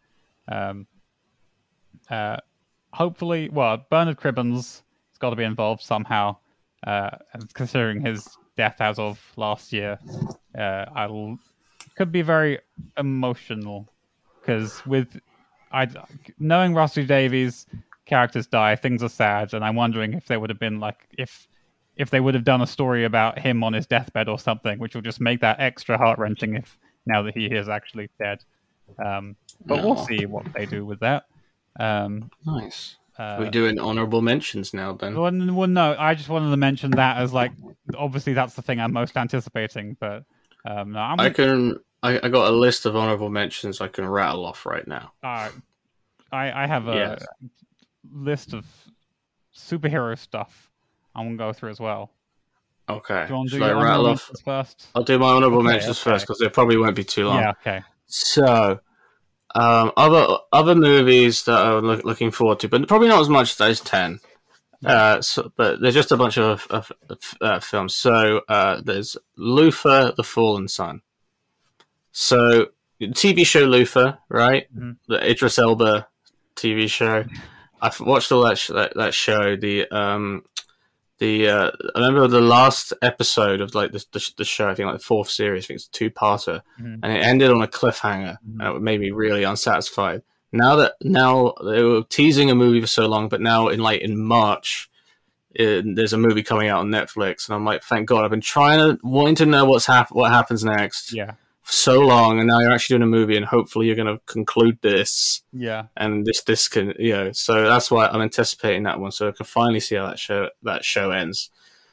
Hopefully, Bernard Cribbins has got to be involved somehow. Considering his death as of last year, could be very emotional because knowing Rusty Davies, characters die, things are sad, and I'm wondering if there would have been if they would have done a story about him on his deathbed or something, which will just make that extra heart-wrenching if now that he is actually dead. But we'll see what they do with that. Nice. Are we doing honorable mentions now, then? Well, no, I just wanted to mention that as obviously that's the thing I'm most anticipating. But no, I got a list of honorable mentions I can rattle off right now. I have a list of superhero stuff I want to go through as well. Okay. Do you want to do your honorable mentions first? I'll do my honorable mentions first because they probably won't be too long. Yeah. Okay. So. Other movies that I'm looking forward to, but probably not as much as those 10. But there's just a bunch of films. So there's Luther, The Fallen Son. So TV show Luther, right? Mm-hmm. The Idris Elba TV show. I've watched all that show. I remember the last episode of the show. I think the fourth series. I think it's a two-parter, and it ended on a cliffhanger. It made me really unsatisfied. Now they were teasing a movie for so long, but now in March, there's a movie coming out on Netflix, and I'm like, thank God! I've been wanting to know what happens next. Yeah. For so long, and now you're actually doing a movie, and hopefully you're going to conclude this. Yeah. And this can, so that's why I'm anticipating that one, so I can finally see how that show ends.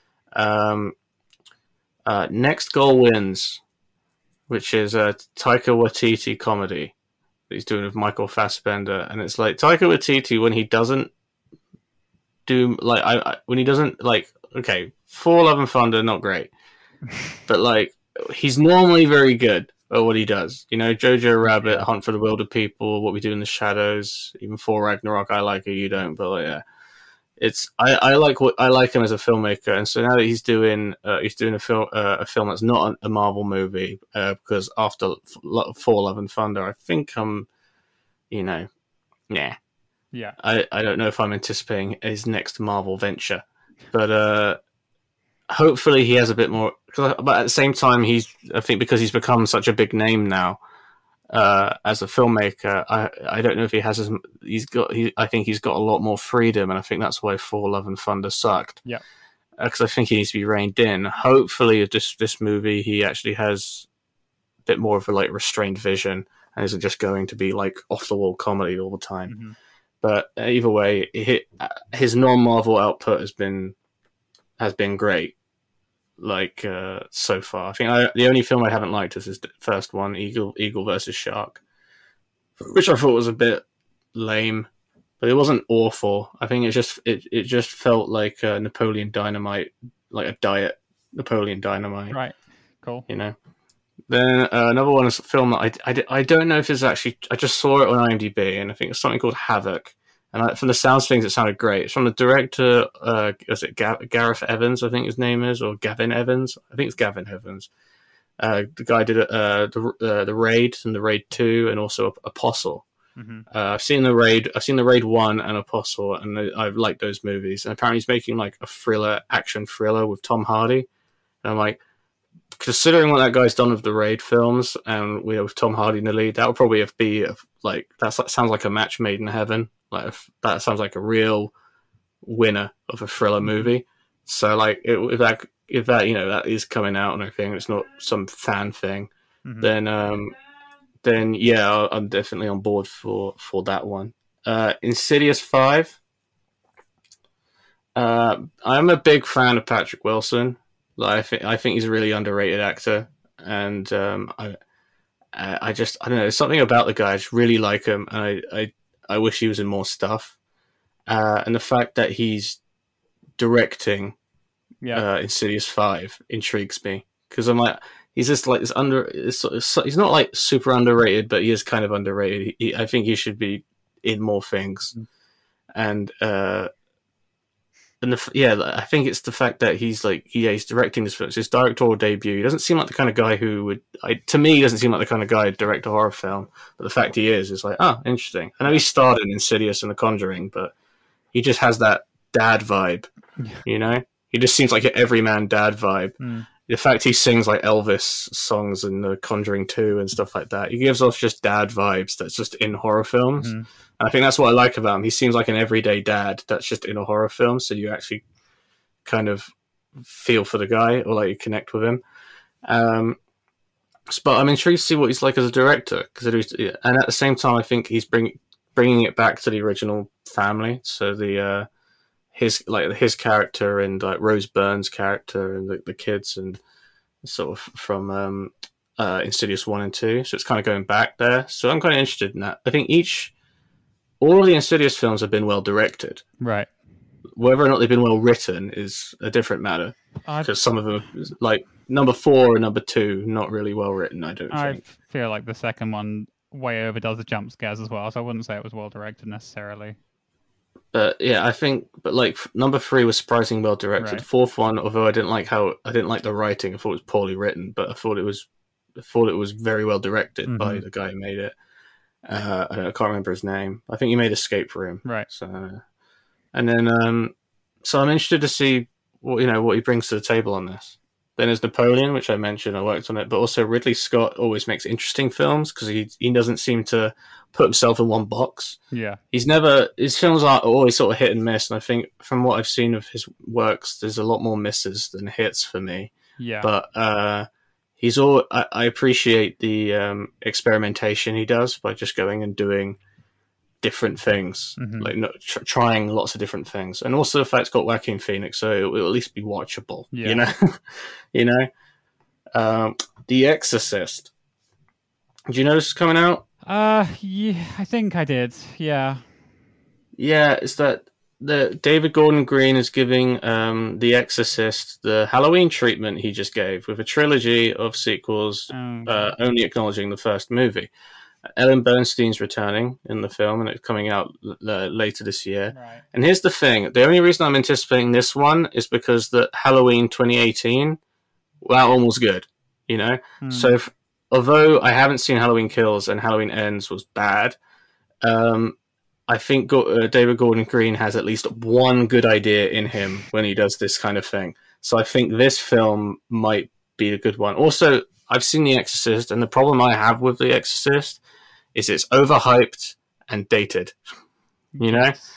Next Goal Wins, which is a Taika Waititi comedy that he's doing with Michael Fassbender, and it's like Taika Waititi when he doesn't do Thor: Love and Thunder, not great, but he's normally very good at what he does. Jojo Rabbit, Hunt for the Wilder People, What We Do in the Shadows, even Thor Ragnarok. I like it, you don't, but I like him as a filmmaker, and so now that he's doing a film that's not a Marvel movie, because after Thor: Love and Thunder, I think yeah. I don't know if I'm anticipating his next Marvel venture, but hopefully he has a bit more. But at the same time, I think because he's become such a big name now as a filmmaker, I don't know if he has I think he's got a lot more freedom, and I think that's why Thor: Love and Thunder sucked. Yeah, because I think he needs to be reined in. Hopefully, this movie he actually has a bit more of a restrained vision and isn't just going to be off the wall comedy all the time. Mm-hmm. But either way, his non-Marvel output has been great. So far, I think the only film I haven't liked is his first one, Eagle versus Shark, which I thought was a bit lame, but it wasn't awful. I think it just felt like Napoleon Dynamite, like a diet Napoleon Dynamite. Right. Cool. Then another one is a film that I don't know if it's actually, I just saw it on IMDb, and I think it's something called Havoc. And from the sounds things, it sounded great. It's from the director, is it Gareth Evans, I think his name is, or Gavin Evans? I think it's Gavin Evans. The guy did the Raid and the Raid 2, and also Apostle. Mm-hmm. I've seen the Raid 1 and Apostle, and I've liked those movies. And apparently he's making a action thriller with Tom Hardy. And I'm like, considering what that guy's done with the Raid films, and with Tom Hardy in the lead, that would probably be that sounds like a match made in heaven. That sounds like a real winner of a thriller movie. So if that that is coming out and everything, it's not some fan thing, mm-hmm. then yeah, I'm definitely on board for that one. Insidious 5. I'm a big fan of Patrick Wilson. I think he's a really underrated actor, and I don't know. There's something about the guy. I just really like him, and I wish he was in more stuff. And the fact that he's directing Insidious 5 intrigues me, because I'm like, he's just he's not super underrated, but he is kind of underrated. I think he should be in more things. Mm-hmm. And I think it's the fact that he's directing this film. It's his directorial debut. He doesn't seem like the kind of guy who would, to me, he doesn't seem like the kind of guy who'd direct a horror film. But the fact he is like, oh, interesting. I know he starred in Insidious and The Conjuring, but he just has that dad vibe, you know? He just seems like an everyman dad vibe. The fact he sings like Elvis songs in The Conjuring 2 and stuff like that, he gives off just dad vibes that's just in horror films. And I think that's what I like about him. He seems like an everyday dad that's just in a horror film, so you actually kind of feel for the guy or like you connect with him. But I'm intrigued to see what he's like as a director, and at the same time, I think he's bringing it back to the original family. So his character and like Rose Byrne's character and the kids and sort of from Insidious 1 and 2. So it's kind of going back there. So I'm kind of interested in that. I think all of the Insidious films have been well directed. Right. Whether or not they've been well written is a different matter. Because some of them, like number 4 and number 2, not really well written, I think. I feel like the second one way overdoes the jump scares as well, so I wouldn't say it was well directed necessarily. But yeah, but like number 3 was surprisingly well directed. Right. The fourth one, although I didn't like the writing, I thought it was poorly written, but I thought it was very well directed by the guy who made it. I can't remember his name. I think he made Escape Room. Right. So, and then so I'm interested to see what he brings to the table on this. Then there's Napoleon, which I mentioned. I worked on it, but also Ridley Scott always makes interesting films because he doesn't seem to put himself in one box. Yeah, his films are always sort of hit and miss, and I think from what I've seen of his works, there's a lot more misses than hits for me. Yeah, but I appreciate the experimentation he does by just going and doing different things, like trying lots of different things, and also the fact it's got Joaquin Phoenix, so it will at least be watchable. Yeah. The Exorcist. Do you know this is coming out? Yeah, I think I did. Yeah, it's that the David Gordon Green is giving The Exorcist the Halloween treatment he just gave with a trilogy of sequels, only acknowledging the first movie. Ellen Bernstein's returning in the film, and it's coming out later this year. Right. And here's the thing: the only reason I'm anticipating this one is because the Halloween 2018, that one was good, So although I haven't seen Halloween Kills and Halloween Ends was bad, I think David Gordon Green has at least one good idea in him when he does this kind of thing. So I think this film might be a good one. Also, I've seen The Exorcist, and the problem I have with The Exorcist is it's overhyped and dated. Yes.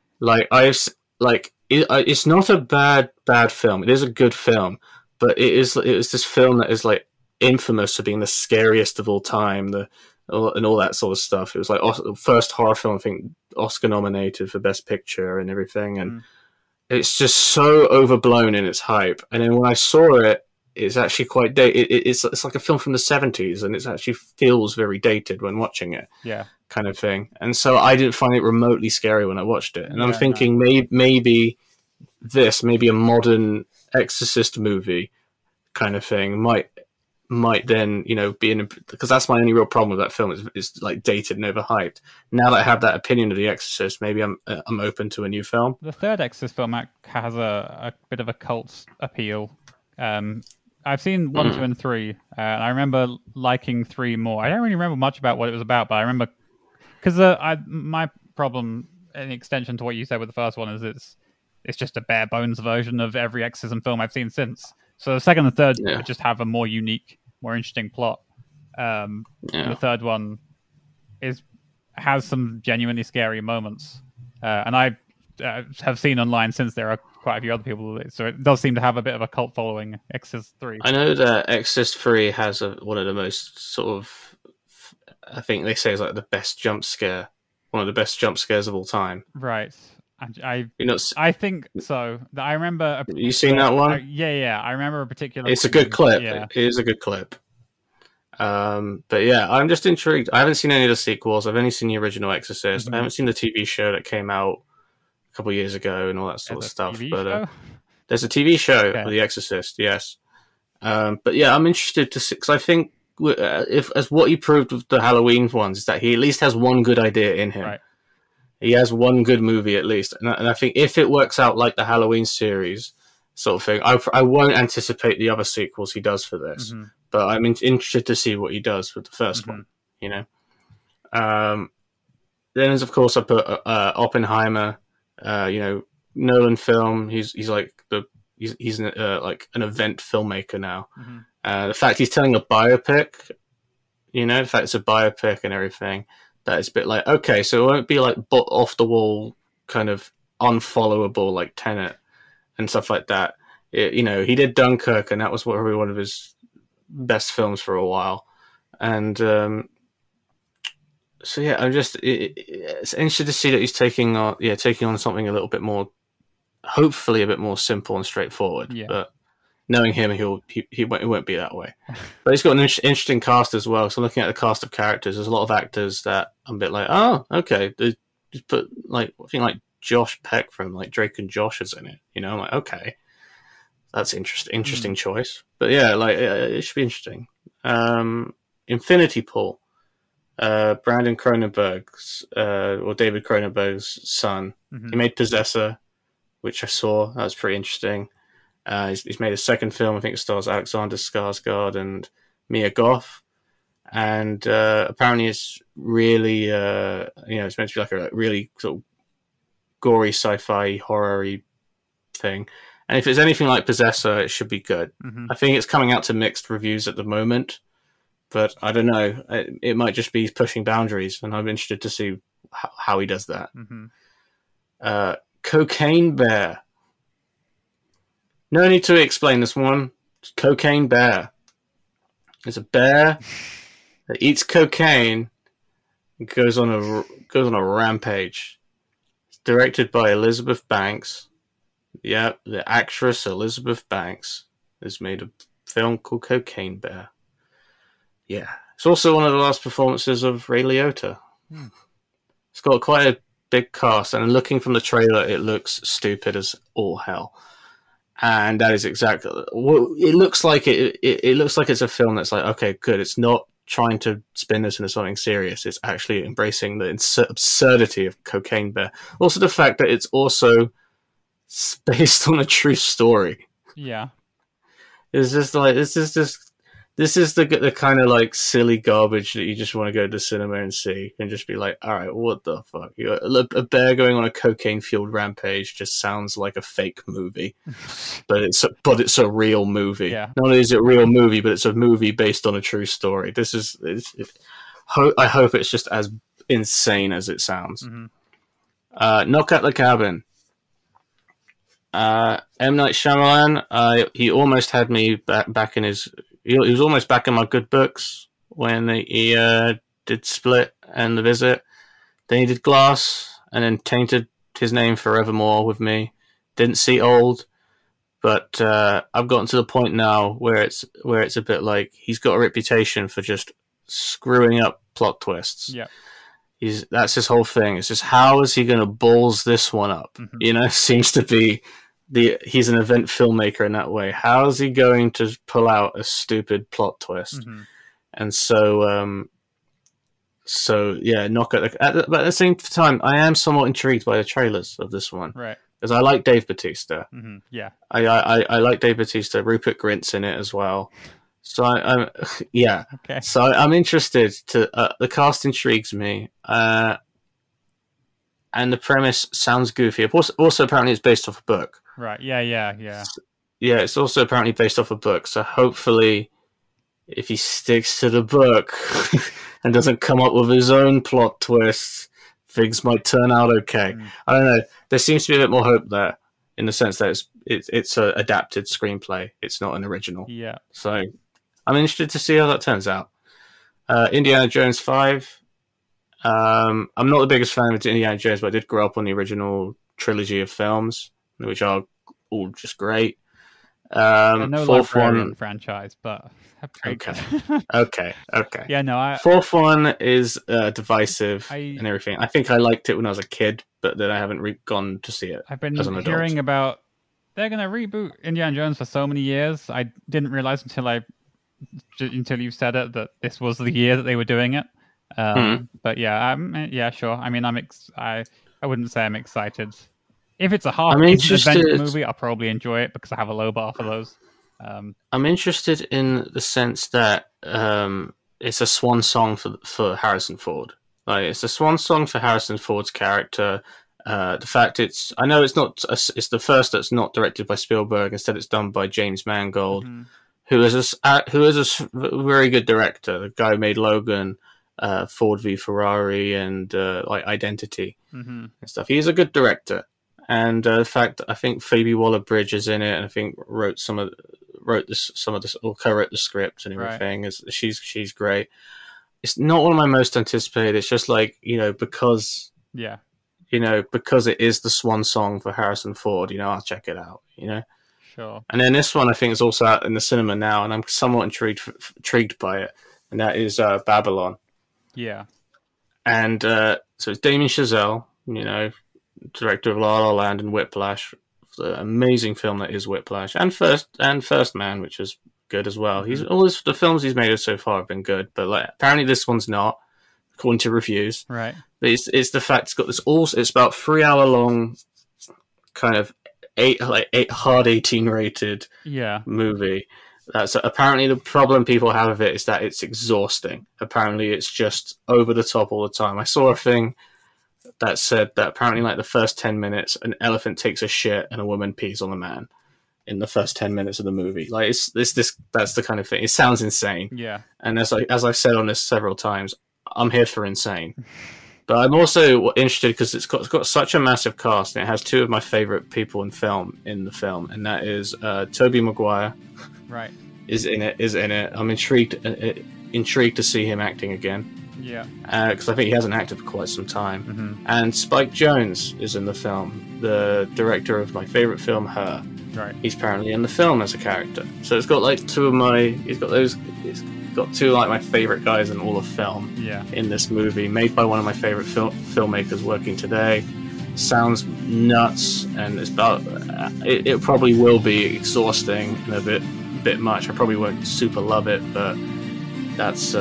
It's not a bad film. It is a good film, but it is this film that is like infamous for being the scariest of all time, and all that sort of stuff. It was like first horror film, I think, Oscar nominated for Best Picture and everything, and it's just so overblown in its hype. And then when I saw it, it's actually quite dated. It's like a film from the 70s, and it actually feels very dated when watching it. Yeah, kind of thing. And so I didn't find it remotely scary when I watched it. And I'm thinking maybe a modern Exorcist movie kind of thing might then be because that's my only real problem with that film is like dated and overhyped. Now that I have that opinion of The Exorcist, maybe I'm open to a new film. The third Exorcist film has a bit of a cult appeal. I've seen 1, 2, and 3, and I remember liking 3 more. I don't really remember much about what it was about, but I remember because my problem, in extension to what you said with the first one, is it's just a bare bones version of every exorcism film I've seen since. So the second and third just have a more unique, more interesting plot. The third one has some genuinely scary moments, and I have seen online since there are quite a few other people, so it does seem to have a bit of a cult following. Exorcist 3. I know that Exorcist 3 has one of the most sort of, I think they say is like the best jump scare, one of the best jump scares of all time. Right. I think so. I remember. You seen that one? Yeah. I remember a particular. It's a good clip. Yeah. It is a good clip. But yeah, I'm just intrigued. I haven't seen any of the sequels. I've only seen the original Exorcist. I haven't seen the TV show that came out a couple of years ago and all that sort of stuff. But there's a TV show of The Exorcist, yes. But yeah, I'm interested to see, because I think as what he proved with the Halloween ones is that he at least has one good idea in him. Right. He has one good movie at least, and I think if it works out like the Halloween series sort of thing, I won't anticipate the other sequels he does for this, but I'm interested to see what he does with the first one. You know, then of course I put Oppenheimer. You know, Nolan film. He's like he's like an event filmmaker now. The fact he's telling a biopic, you know, the fact it's a biopic and everything. That it's a bit like, okay, so it won't be like off the wall, kind of unfollowable like Tenet and stuff like that. You know, he did Dunkirk, and that was probably one of his best films for a while. And so yeah, I'm just it's interesting to see that he's taking on something a little bit more, hopefully a bit more simple and straightforward. Yeah. But knowing him, it won't be that way. But he's got an interesting cast as well. So looking at the cast of characters, there's a lot of actors that I'm a bit like, oh, okay. They just put like I think like Josh Peck from like Drake and Josh is in it. You know, I'm like, okay, that's interesting choice. But yeah, like it should be interesting. Infinity Pool, Brandon Cronenberg's or David Cronenberg's son. He made Possessor, which I saw. That was pretty interesting. He's made a second film. I think it stars Alexander Skarsgård and Mia Goth, and apparently it's really, it's meant to be like a really sort of gory sci-fi horror-y thing. And if it's anything like Possessor, it should be good. I think it's coming out to mixed reviews at the moment, but I don't know. It might just be pushing boundaries, and I'm interested to see how he does that. Cocaine Bear. No need to explain this one. It's Cocaine Bear. It's a bear that eats cocaine and goes on a rampage. It's directed by Elizabeth Banks. Yeah, the actress Elizabeth Banks has made a film called Cocaine Bear. Yeah. It's also one of the last performances of Ray Liotta. It's got quite a big cast, and looking from the trailer, it looks stupid as all hell. And that is exactly it looks like. It looks like it's a film that's like, okay, good. It's not trying to spin this into something serious. It's actually embracing the absurdity of Cocaine Bear. Also, the fact that it's also based on a true story. Yeah, it's just like this is the kind of like silly garbage that you just want to go to the cinema and see and just be like, all right, what the fuck? A bear going on a cocaine-fueled rampage just sounds like a fake movie, but it's a real movie. Yeah. Not only is it a real movie, but it's a movie based on a true story. I hope it's just as insane as it sounds. Knock at the Cabin. M. Night Shyamalan. He almost had me back in his. He was almost back in my good books when he did Split and The Visit. Then he did Glass, and then tainted his name forevermore with me. Didn't see Old, but I've gotten to the point now where it's a bit like he's got a reputation for just screwing up plot twists. Yeah, that's his whole thing. It's just, how is he going to balls this one up? You know, seems to be. He's an event filmmaker in that way. How is he going to pull out a stupid plot twist? And so yeah, but at the same time, I am somewhat intrigued by the trailers of this one, right? Because I like Dave Bautista. Yeah, I like Dave Bautista. Rupert Grint's in it as well. So I'm yeah. Okay. So I'm interested to the cast intrigues me. And the premise sounds goofy. Also, apparently, it's based off a book. Right. Yeah. Yeah, it's also apparently based off a book. So hopefully, if he sticks to the book and doesn't come up with his own plot twists, things might turn out okay. I don't know. There seems to be a bit more hope there, in the sense that it's an adapted screenplay. It's not an original. Yeah. So I'm interested to see how that turns out. Indiana Jones 5. I'm not the biggest fan of Indiana Jones, but I did grow up on the original trilogy of films, which are all just great. No fourth one franchise, but okay. Yeah, no. Fourth one is divisive and everything. I think I liked it when I was a kid, but then I haven't gone to see it. I've been as an adult. Hearing about they're going to reboot Indiana Jones for so many years. I didn't realize until you said it that this was the year that they were doing it. But yeah, sure. I mean, I wouldn't say I'm excited. If it's a half adventure movie, I'll probably enjoy it because I have a low bar for those. I'm interested in the sense that it's a swan song for Harrison Ford. Like, it's a swan song for Harrison Ford's character. The fact I know it's not. It's the first that's not directed by Spielberg. Instead, it's done by James Mangold, who is a very good director. The guy who made Logan, Ford v Ferrari, and like Identity and stuff. He's a good director. And in fact, I think Phoebe Waller-Bridge is in it, and I think co-wrote the script and everything. Right. She's great. It's not one of my most anticipated. It's just like, because because it is the swan song for Harrison Ford. I'll check it out. Sure. And then this one, I think, is also out in the cinema now, and I'm somewhat intrigued by it. And that is Babylon. Yeah. And so it's Damien Chazelle, director of La La Land and Whiplash, the amazing film that is Whiplash, and First Man, which is good as well. The films he's made so far have been good, but apparently this one's not, according to reviews. Right. But it's the fact it's got this it's about 3 hour long, kind of hard 18 rated movie. That's apparently the problem people have with it is that it's exhausting. Apparently it's just over the top all the time. I saw a thing that said that apparently, the first 10 minutes, an elephant takes a shit and a woman pees on a man in the first 10 minutes of the movie. That's the kind of thing. It sounds insane. Yeah. And as I've said on this several times, I'm here for insane. But I'm also interested because it's got such a massive cast, and it has two of my favorite people in the film, and that is Tobey Maguire. Right. Is in it. I'm intrigued to see him acting again. Yeah, because I think he hasn't acted for quite some time. And Spike Jonze is in the film, the director of my favorite film, Her. Right. He's apparently in the film as a character. So it's got it's got two my favorite guys in all of film. Yeah. In this movie, made by one of my favorite filmmakers working today. Sounds nuts, and it's about. It probably will be exhausting and a bit much. I probably won't super love it, but that's.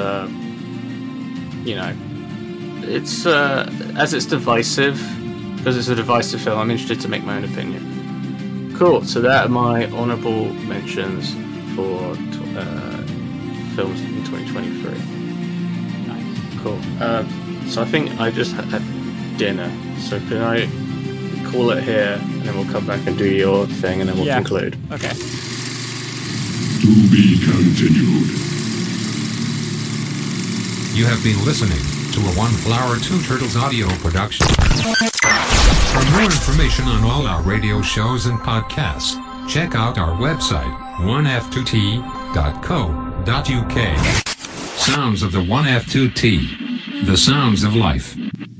It's as it's divisive, because it's a divisive film, I'm interested to make my own opinion. Cool, so that are my honourable mentions for films in 2023. Nice. Cool. So I think I just had dinner, so can I call it here, and then we'll come back and do your thing, and then we'll conclude. Okay. To be continued. You have been listening to a One Flower, Two Turtles audio production. For more information on all our radio shows and podcasts, check out our website, onef2t.co.uk. Sounds of the 1F2T. The sounds of life.